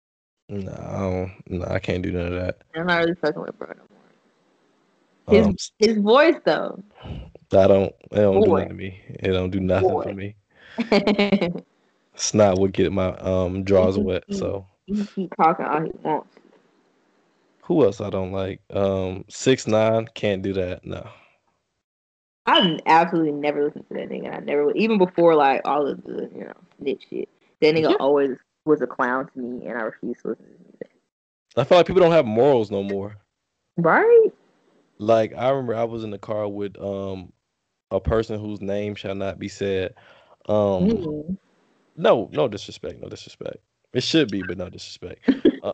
Speaker 1: No, I don't, no, I can't do none of that.
Speaker 2: I'm not really fucking with bro no more. His
Speaker 1: Um,
Speaker 2: his voice though,
Speaker 1: I don't. It don't do
Speaker 2: boy,
Speaker 1: nothing to me. It don't do nothing for
Speaker 2: boy.
Speaker 1: me.
Speaker 2: he
Speaker 1: Snot would get my um drawers
Speaker 2: can
Speaker 1: wet.
Speaker 2: keep
Speaker 1: So
Speaker 2: he can keep talking all he wants.
Speaker 1: who else I don't like? Um, six nine can't do that. No.
Speaker 2: I've absolutely never listened to that nigga. I never would, even before like all of the you know snitch shit. That nigga
Speaker 1: Yeah.
Speaker 2: always was a clown to me, and I refuse to listen to his music.
Speaker 1: I feel like people don't have morals no more.
Speaker 2: Right?
Speaker 1: Like I remember I was in the car with um a person whose name shall not be said. Um,
Speaker 2: Mm.
Speaker 1: no, no disrespect, no disrespect. It should be, but no disrespect. Uh,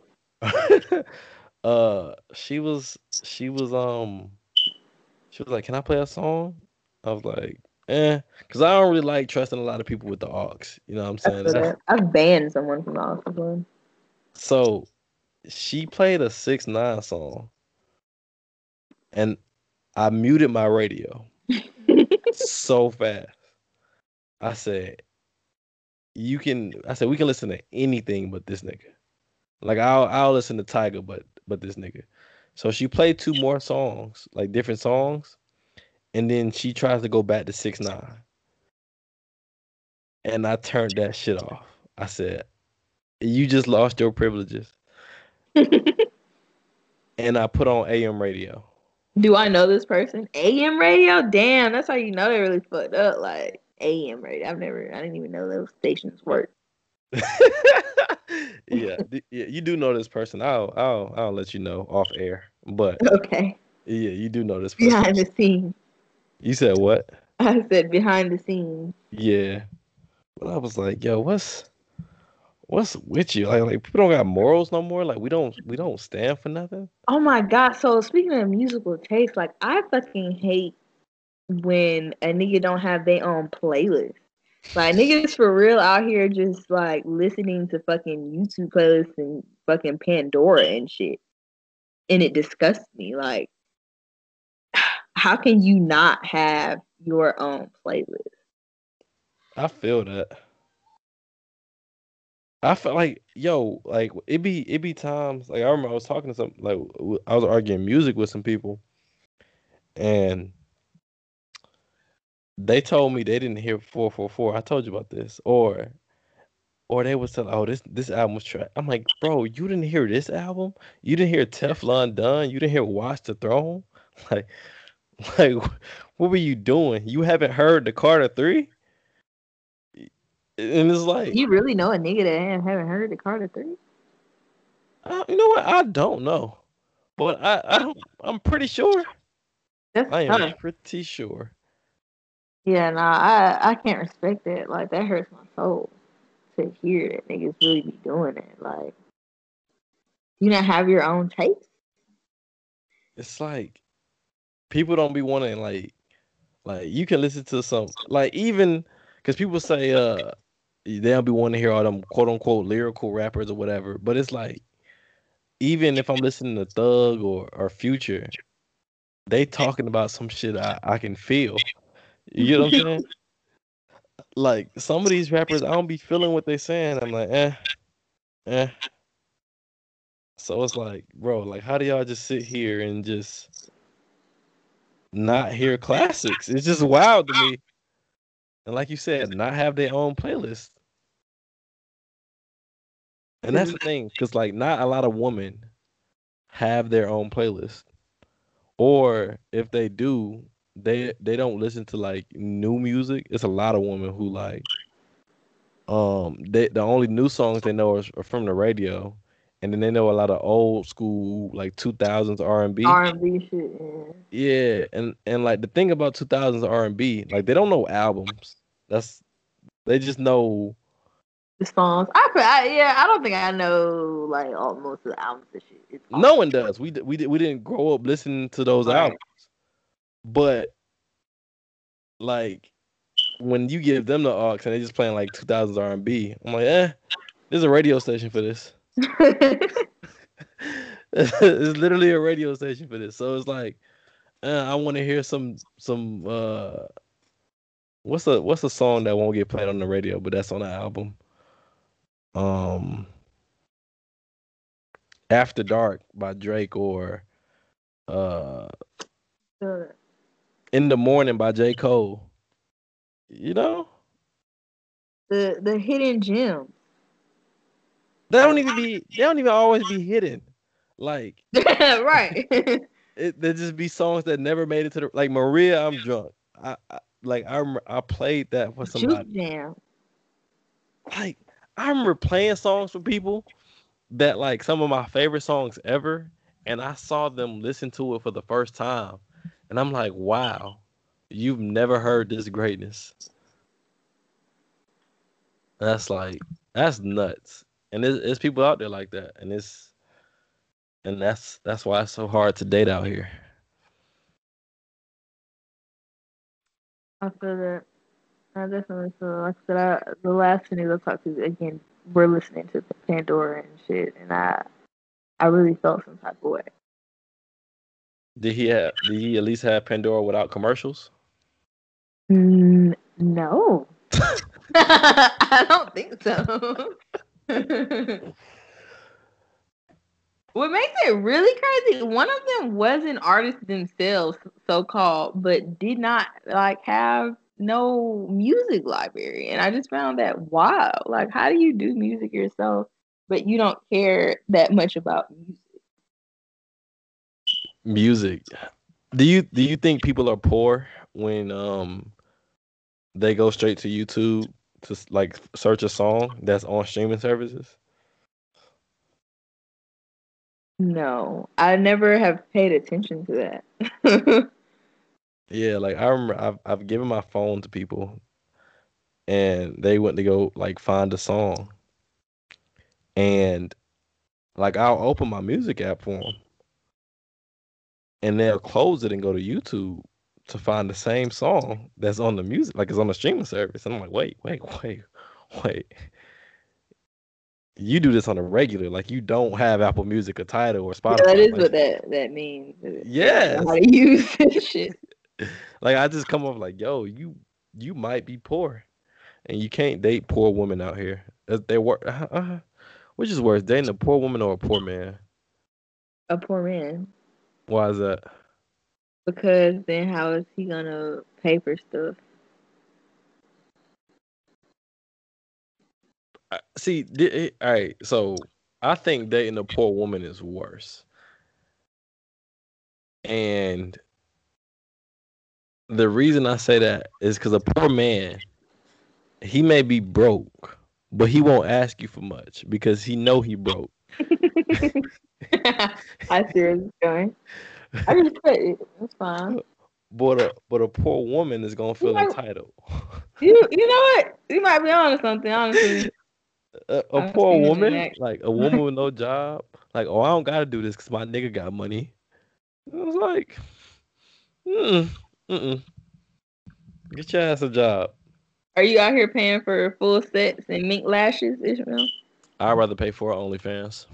Speaker 1: uh, she was she was um she was like, "Can I play a song?" I was like, "Eh," because I don't really like trusting a lot of people with the aux. You know what I'm
Speaker 2: I
Speaker 1: saying?
Speaker 2: feel
Speaker 1: That's
Speaker 2: that. I've banned someone from the office before.
Speaker 1: so she played a six nine song, and I muted my radio so fast. I said, "You can." I said, "We can listen to anything but this nigga." Like I'll I'll listen to Tiger, but but this nigga. So she played two more songs, like different songs, and then she tries to go back to six nine, and I turned that shit off. I said, "You just lost your privileges," and I put on A M radio.
Speaker 2: Do I know this person? A M radio? Damn, that's how you know they really fucked up. Like A M radio. I've never I didn't even know those stations work.
Speaker 1: yeah, d- yeah, you do know this person. I'll I'll I'll let you know off air. But
Speaker 2: Okay.
Speaker 1: yeah, you do know this person.
Speaker 2: Behind the scenes.
Speaker 1: You said what?
Speaker 2: I said behind the scenes.
Speaker 1: Yeah. But I was like, yo, what's what's with you? Like like people don't got morals no more. Like we don't we don't stand for nothing.
Speaker 2: Oh my god. So speaking of musical taste, like I fucking hate when a nigga don't have their own playlist. Like niggas for real out here just like listening to fucking YouTube playlists and fucking Pandora and shit. And it disgusts me. Like, how can you not have your own playlist?
Speaker 1: I feel that. I felt like yo, like it be it be times like I remember I was talking to some like w- I was arguing music with some people and they told me they didn't hear four four four. I told you about this. Or or they was telling, oh, this this album was trash. I'm like, bro, you didn't hear this album? You didn't hear Teflon Don? You didn't hear Watch the Throne? Like, like, what were you doing? You haven't heard the Carter Three? And it's like,
Speaker 2: You really know a nigga that haven't heard the Carter Three?
Speaker 1: uh, you know what? I don't know, but I, I I'm pretty sure.
Speaker 2: That's
Speaker 1: I am
Speaker 2: tough.
Speaker 1: pretty sure.
Speaker 2: Yeah, nah, I I can't respect that. Like that hurts my soul to hear that niggas really be doing that. Like you not have your own taste.
Speaker 1: It's like people don't be wanting like like you can listen to some like even because people say uh they don't be wanting to hear all them quote unquote lyrical rappers or whatever. But it's like even if I'm listening to Thug or or Future, they talking about some shit I, I can feel. You get what I'm saying? Like some of these rappers, I don't be feeling what they saying. I'm like, eh, eh. So it's like, bro, like how do y'all just sit here and just not hear classics? It's just wild to me. And like you said, not have their own playlist. And that's the thing, because like not a lot of women have their own playlist. Or if they do, they they don't listen to like new music. It's a lot of women who like um they the only new songs they know are, are from the radio, and then they know a lot of old school like two thousands R and B.
Speaker 2: R and B shit. Yeah.
Speaker 1: Yeah, and and like the thing about two thousands R and B, like they don't know albums. That's they just know.
Speaker 2: The songs. I, feel- I yeah. I don't think I know like all most of the albums and shit. It's all
Speaker 1: No one does. We d- we d- we didn't grow up listening to those
Speaker 2: right.
Speaker 1: albums, but like when you give them the aux and they just playing like two thousands R and B, I'm like, eh, there's a radio station for this. It's literally a radio station for this. So it's like, uh, I want to hear some some uh, what's a what's a song that won't get played on the radio, but that's on the album. Um, After Dark by Drake or uh
Speaker 2: The
Speaker 1: In the Morning by J. Cole. You know?
Speaker 2: the, the hidden gems.
Speaker 1: They don't even be they don't even always be hidden. Like
Speaker 2: Right.
Speaker 1: it there just be songs that never made it to the like Maria, I'm drunk. I, I like I rem- I played that for
Speaker 2: Juke
Speaker 1: somebody.
Speaker 2: jam.
Speaker 1: Like I remember playing songs for people that like some of my favorite songs ever, and I saw them listen to it for the first time, and I'm like, wow, you've never heard this greatness. That's like that's nuts, and there's, there's people out there like that, and it's and that's that's why it's so hard to date out here.
Speaker 2: I feel that. I definitely feel like I said. I, the last thing I talked to again, we're listening to Pandora and shit, and I I really felt some type of way.
Speaker 1: Did he have? Did he at least have Pandora without commercials?
Speaker 2: Mm, no, I don't think so. What makes it really crazy? One of them was an artist themselves, so called, but did not like have no music library, and I just found that wild. Like, how do you do music yourself, but you don't care that much about music?
Speaker 1: Music. Do you do you think people are poor when um they go straight to YouTube to s- like search a song that's on streaming services?
Speaker 2: No, I never have paid attention to that.
Speaker 1: Yeah, like I remember I've I've given my phone to people and they went to go like find a song and like I'll open my music app for them and they'll close it and go to YouTube to find the same song that's on the music like it's on the streaming service. And I'm like, wait, wait, wait, wait. You do this on a regular, like you don't have Apple Music or Tidal or
Speaker 2: Yeah, that
Speaker 1: Spotify.
Speaker 2: is
Speaker 1: Like,
Speaker 2: what that that means. They don't know how
Speaker 1: yes.
Speaker 2: to use this shit.
Speaker 1: Like I just come up like, yo, you you might be poor, and you can't date poor women out here. Uh, They work. Uh, uh, which is worse, dating a poor woman or a poor man?
Speaker 2: A poor man,
Speaker 1: Why is that?
Speaker 2: because then how is he gonna pay for stuff?
Speaker 1: I- See, di- eh, all right. So I think dating a poor woman is worse, and the reason I say that is because a poor man, he may be broke, but he won't ask you for much because he know he broke.
Speaker 2: I see where it's going. I respect it. It's fine.
Speaker 1: But a but a poor woman is gonna
Speaker 2: You
Speaker 1: feel
Speaker 2: might,
Speaker 1: entitled.
Speaker 2: you you know what? You might be on to something. Honestly,
Speaker 1: a, a
Speaker 2: I'm
Speaker 1: poor
Speaker 2: seeing an
Speaker 1: woman,
Speaker 2: act.
Speaker 1: like a woman with no job, like, oh, I don't gotta do this because my nigga got money. I was like, mm, mm, get your ass a job.
Speaker 2: Are you out here paying for full sets and mink lashes, Ishmael?
Speaker 1: I'd rather pay for OnlyFans.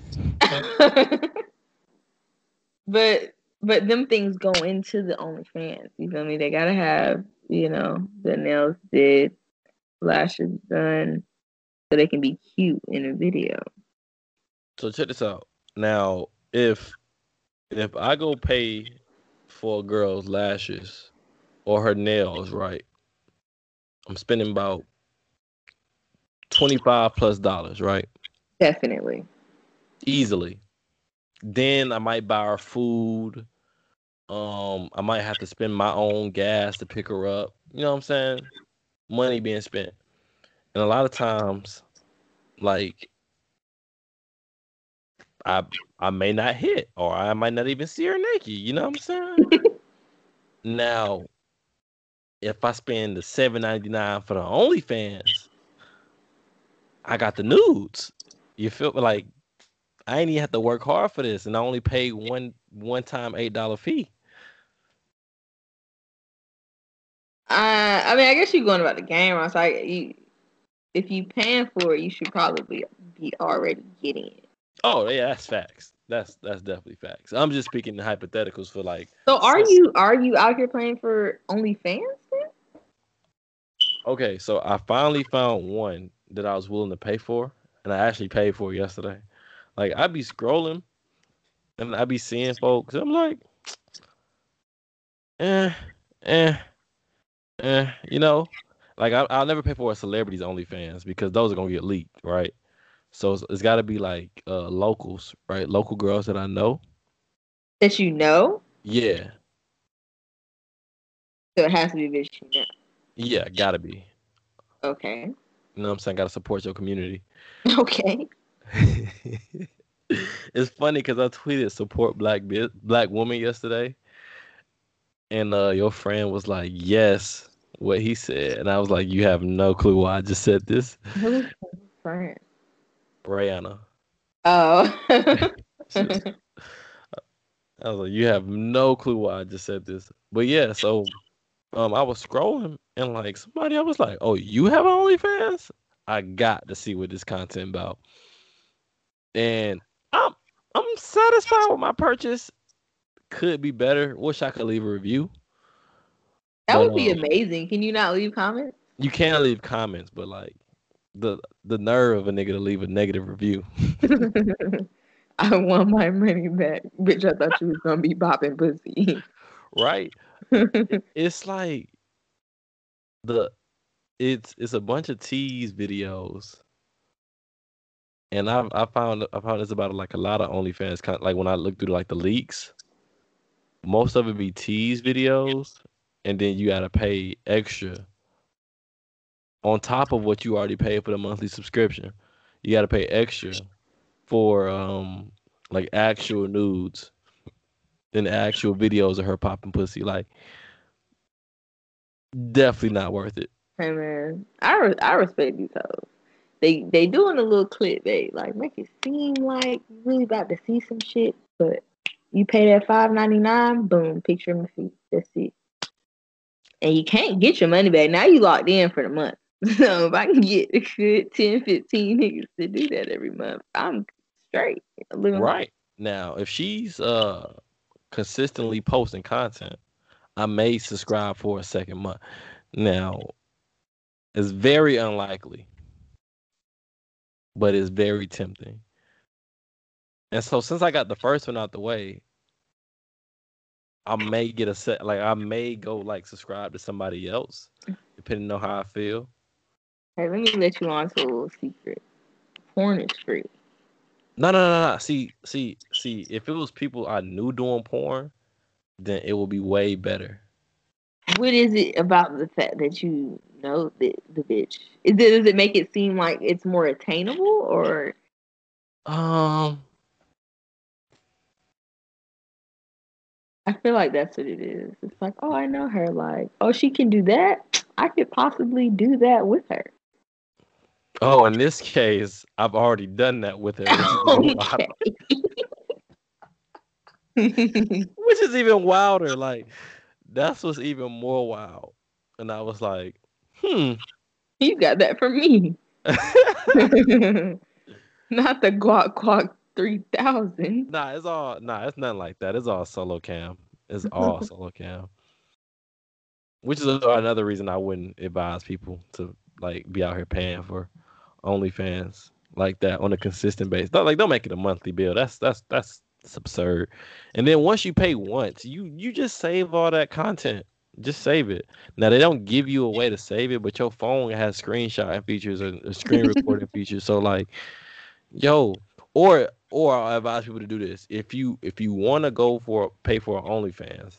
Speaker 2: but but them things go into the OnlyFans. You feel me? They gotta have, you know, the nails did, lashes done, so they can be cute in a video.
Speaker 1: So check this out. Now, if if I go pay for a girl's lashes or her nails, right? I'm spending about twenty five plus dollars, right?
Speaker 2: Definitely.
Speaker 1: Easily. Then I might buy her food. Um, I might have to spend my own gas to pick her up. You know what I'm saying? Money being spent. And a lot of times, like I I may not hit or I might not even see her naked. You know what I'm saying? Now, if I spend the seven ninety nine for the OnlyFans, I got the nudes. You feel like I ain't even have to work hard for this, and I only pay one one time eight dollar fee.
Speaker 2: Uh, I mean, I guess you're going about the game wrong. So I, you, if you paying for it, you should probably be already getting it.
Speaker 1: Oh yeah, that's facts. That's that's definitely facts. I'm just speaking in hypotheticals for like
Speaker 2: So are
Speaker 1: some.
Speaker 2: you are you out here playing for OnlyFans then?
Speaker 1: Okay, so I finally found one that I was willing to pay for, and I actually paid for it yesterday. Like I'd be scrolling, and I be seeing folks. I'm like, eh, eh, eh. You know, like I, I'll never pay for a celebrity's OnlyFans because those are gonna get leaked, right? So it's, it's got to be like uh, locals, right? Local girls that I know.
Speaker 2: That you know?
Speaker 1: Yeah,
Speaker 2: So it has to be a bitch you know.
Speaker 1: yeah, gotta be.
Speaker 2: Okay.
Speaker 1: You know what I'm saying? Gotta support your community.
Speaker 2: Okay.
Speaker 1: It's funny because I tweeted support black bi- black woman yesterday, and uh, your friend was like, "Yes," what he said, and I was like, "You have no clue why I just said this."
Speaker 2: Who's friend?
Speaker 1: Brianna.
Speaker 2: Oh.
Speaker 1: She was, I was like, "You have no clue why I just said this." But yeah, so um, I was scrolling and like somebody, I was like, "Oh, you have OnlyFans? I got to see what this content about." And I'm I'm satisfied with my purchase. Could be better. Wish I could leave a review.
Speaker 2: That
Speaker 1: But
Speaker 2: would be
Speaker 1: um,
Speaker 2: amazing. Can you not leave comments?
Speaker 1: you can leave comments, but like the the nerve of a nigga to leave a negative review,
Speaker 2: I want my money back. Bitch, I thought you was gonna be bopping pussy.
Speaker 1: right? It, it's like the it's it's a bunch of tease videos, and I've I found I found this about like a lot of OnlyFans. Kind like when I look through like the leaks, most of it be tease videos, and then you gotta pay extra on top of what you already paid for the monthly subscription. You gotta pay extra for um like actual nudes and actual videos of her popping pussy. Like definitely not worth it.
Speaker 2: Hey man, I re- I respect these hoes. They they doing a little clickbait, like make it seem like you really about to see some shit, but you pay that five ninety nine, boom, picture of my feet. That's it. And you can't get your money back. Now you locked in for the month. So if I can get a good ten, fifteen niggas to do that every month, I'm straight. I'm living life.
Speaker 1: Right. Now, if she's uh consistently posting content, I may subscribe for a second month. Now, it's very unlikely, but it's very tempting. And so since I got the first one out the way, I may get a set like I may go like subscribe to somebody else, depending on how I feel.
Speaker 2: Hey, let me let you on to a little secret. Porn is free.
Speaker 1: No, no, no, no. See, see, see, if it was people I knew doing porn, then it would be way better.
Speaker 2: What is it about the fact that you know the the bitch? Is it does it make it seem like it's more attainable, or
Speaker 1: Um,
Speaker 2: I feel like that's what it is. It's like, oh, I know her. Like, oh, she can do that. I could possibly do that with her.
Speaker 1: oh, in this case, I've already done that with her, which is even wilder. Which is even wilder. Like, that's what's even more wild. And I was like, hmm.
Speaker 2: You got that from me. Not the guac guac three thousand.
Speaker 1: Nah, it's all nah, it's nothing like that. It's all solo cam. It's all solo cam. Which is another reason I wouldn't advise people to like be out here paying for OnlyFans like that on a consistent basis. Don't like don't make it a monthly bill. That's that's that's, that's absurd. And then once you pay once, you you just save all that content. Just save it. Now they don't give you a way to save it, but your phone has screenshotting features and uh, screen recording features. So like, yo, or or I advise people to do this. If you if you want to go for pay for OnlyFans,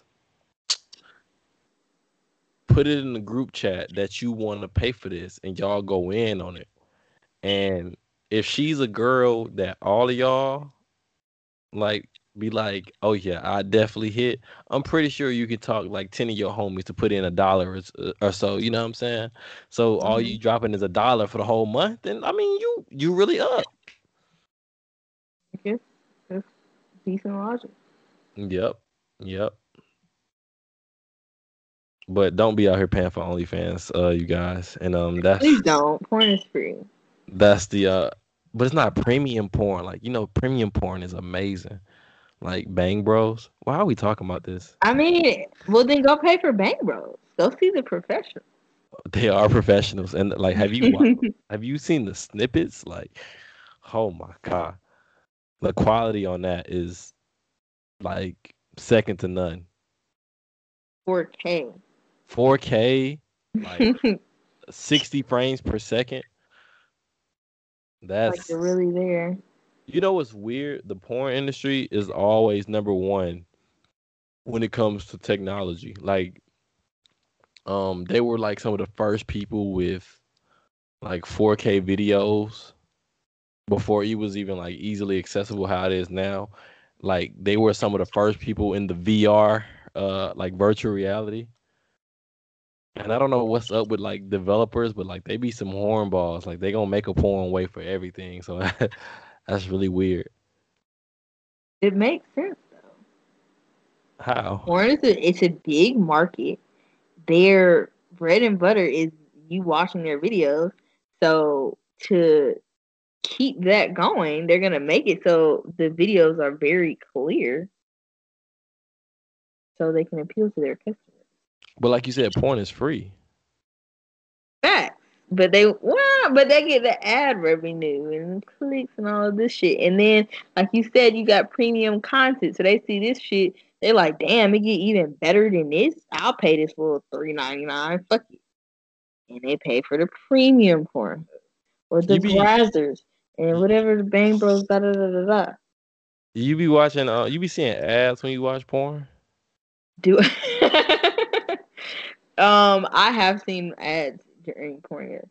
Speaker 1: put it in the group chat that you want to pay for this, and y'all go in on it. And if she's a girl that all of y'all like be like, oh yeah, I definitely hit. I'm pretty sure you could talk like ten of your homies to put in a dollar or, s- uh, or so. You know what I'm saying? So all
Speaker 2: Mm-hmm.
Speaker 1: you dropping is a dollar for the whole month, and I mean you you really up.
Speaker 2: I guess that's decent logic.
Speaker 1: Yep, yep. But don't be out here paying for OnlyFans, uh, you guys. And um,
Speaker 2: Please
Speaker 1: that's
Speaker 2: don't. Porn is free.
Speaker 1: that's the uh, but it's not premium porn. Like you know, premium porn is amazing. Like Bang Bros. Why are we talking about this?
Speaker 2: I mean, well then go pay for Bang Bros. Go see the professional.
Speaker 1: They are professionals, and like, have you wa- have you seen the snippets? Like, oh my god, the quality on that is like second to none.
Speaker 2: four K.
Speaker 1: four K, like sixty frames per second.
Speaker 2: Like
Speaker 1: That's
Speaker 2: you're really there.
Speaker 1: you know what's weird? The porn industry is always number one when it comes to technology. Like, um, they were like some of the first people with like four K videos before it was even like easily accessible how it is now. Like they were some of the first people in the V R, uh, like virtual reality. And I don't know what's up with like developers, but like they be some hornballs. Like they gonna make a porn way for everything. So that's really weird.
Speaker 2: It makes sense though.
Speaker 1: How?
Speaker 2: Porn is a it's a big market. Their bread and butter is you watching their videos. So to keep that going, they're gonna make it so the videos are very clear, so they can appeal to their customers.
Speaker 1: But like you said, porn is free.
Speaker 2: Facts. But they well, but they get the ad revenue and clicks and all of this shit. And then, like you said, you got premium content. So they see this shit, they're like, damn, it get even better than this. I'll pay this for three ninety nine. Fuck it. And they pay for the premium porn or the
Speaker 1: You be
Speaker 2: Brazzers and whatever the Bang Bros da da da da da.
Speaker 1: you be watching uh you be seeing ads when you watch porn?
Speaker 2: Do um I have seen ads during porn. Yes.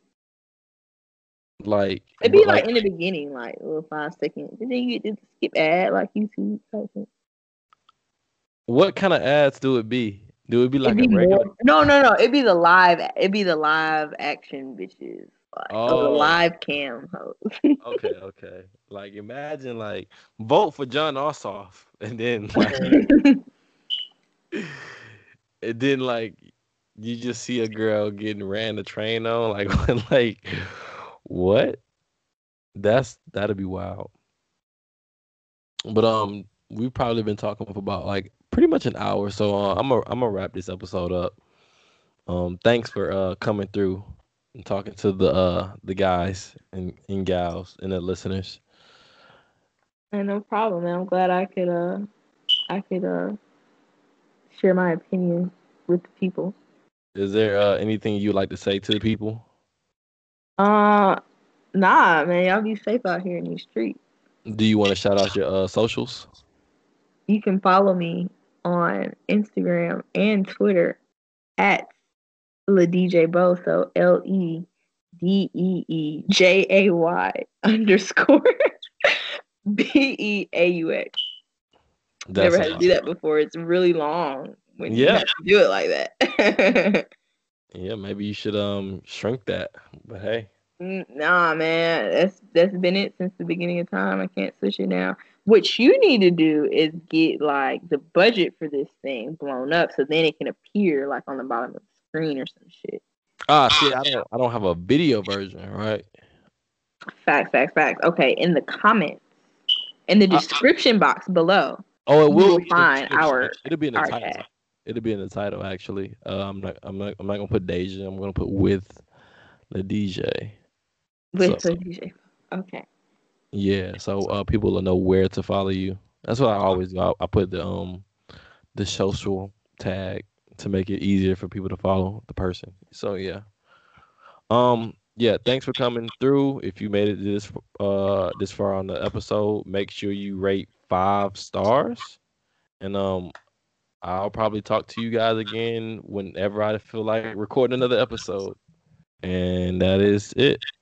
Speaker 1: Like
Speaker 2: It'd be
Speaker 1: but
Speaker 2: like
Speaker 1: like
Speaker 2: in the beginning, like a little five seconds, and then you get to skip ad like YouTube type thing.
Speaker 1: what kind of ads do it be? Do it be
Speaker 2: It'd
Speaker 1: like a
Speaker 2: be
Speaker 1: regular?
Speaker 2: more. No, no, no. It'd be the live. It'd be the live action bitches, like or the
Speaker 1: Oh,
Speaker 2: live cam hoes.
Speaker 1: okay, okay. Like imagine like vote for John Ossoff and then like and then like you just see a girl getting ran the train on like like what? That's that'd be wild. But um we've probably been talking for about like pretty much an hour, so uh, I'm gonna I'm gonna wrap this episode up. Um thanks for uh coming through and talking to the uh the guys and, and gals and the listeners.
Speaker 2: And no problem, man. I'm glad I could uh I could uh share my opinion with the people.
Speaker 1: Is there uh anything you'd like to say to the people?
Speaker 2: Uh, nah, man. Y'all be safe out here in these streets.
Speaker 1: Do you want to shout out your uh socials?
Speaker 2: You can follow me on Instagram and Twitter at Le D J Bo. So L E D E E J A Y underscore B E A U X.
Speaker 1: That's
Speaker 2: Never
Speaker 1: a
Speaker 2: had to
Speaker 1: lot.
Speaker 2: do that before. It's really long when you
Speaker 1: Yeah.
Speaker 2: have to do it like that.
Speaker 1: Yeah, maybe you should um shrink that. But hey.
Speaker 2: Nah, man, that's that's been it since the beginning of time. I can't switch it now. What you need to do is get like the budget for this thing blown up, so then it can appear like on the bottom of the screen or some shit.
Speaker 1: Ah, see, I don't I don't have a video version, right?
Speaker 2: Facts, facts, facts. Okay, in the comments, in the
Speaker 1: I,
Speaker 2: description box below,
Speaker 1: oh, it
Speaker 2: you
Speaker 1: will
Speaker 2: will
Speaker 1: be in the
Speaker 2: find
Speaker 1: description.
Speaker 2: our
Speaker 1: Actually. It'll be in the
Speaker 2: our
Speaker 1: title.
Speaker 2: tag
Speaker 1: It'll be in the title actually. Uh, I'm not I'm not I'm not gonna put Deja. I'm gonna put with the D J. So
Speaker 2: with the D J. Okay.
Speaker 1: yeah, so uh people will know where to follow you. That's what I always do. I, I put the um the social tag to make it easier for people to follow the person. So yeah. Um, yeah, thanks for coming through. If you made it this uh this far on the episode, make sure you rate five stars. And um I'll probably talk to you guys again whenever I feel like recording another episode. And that is it.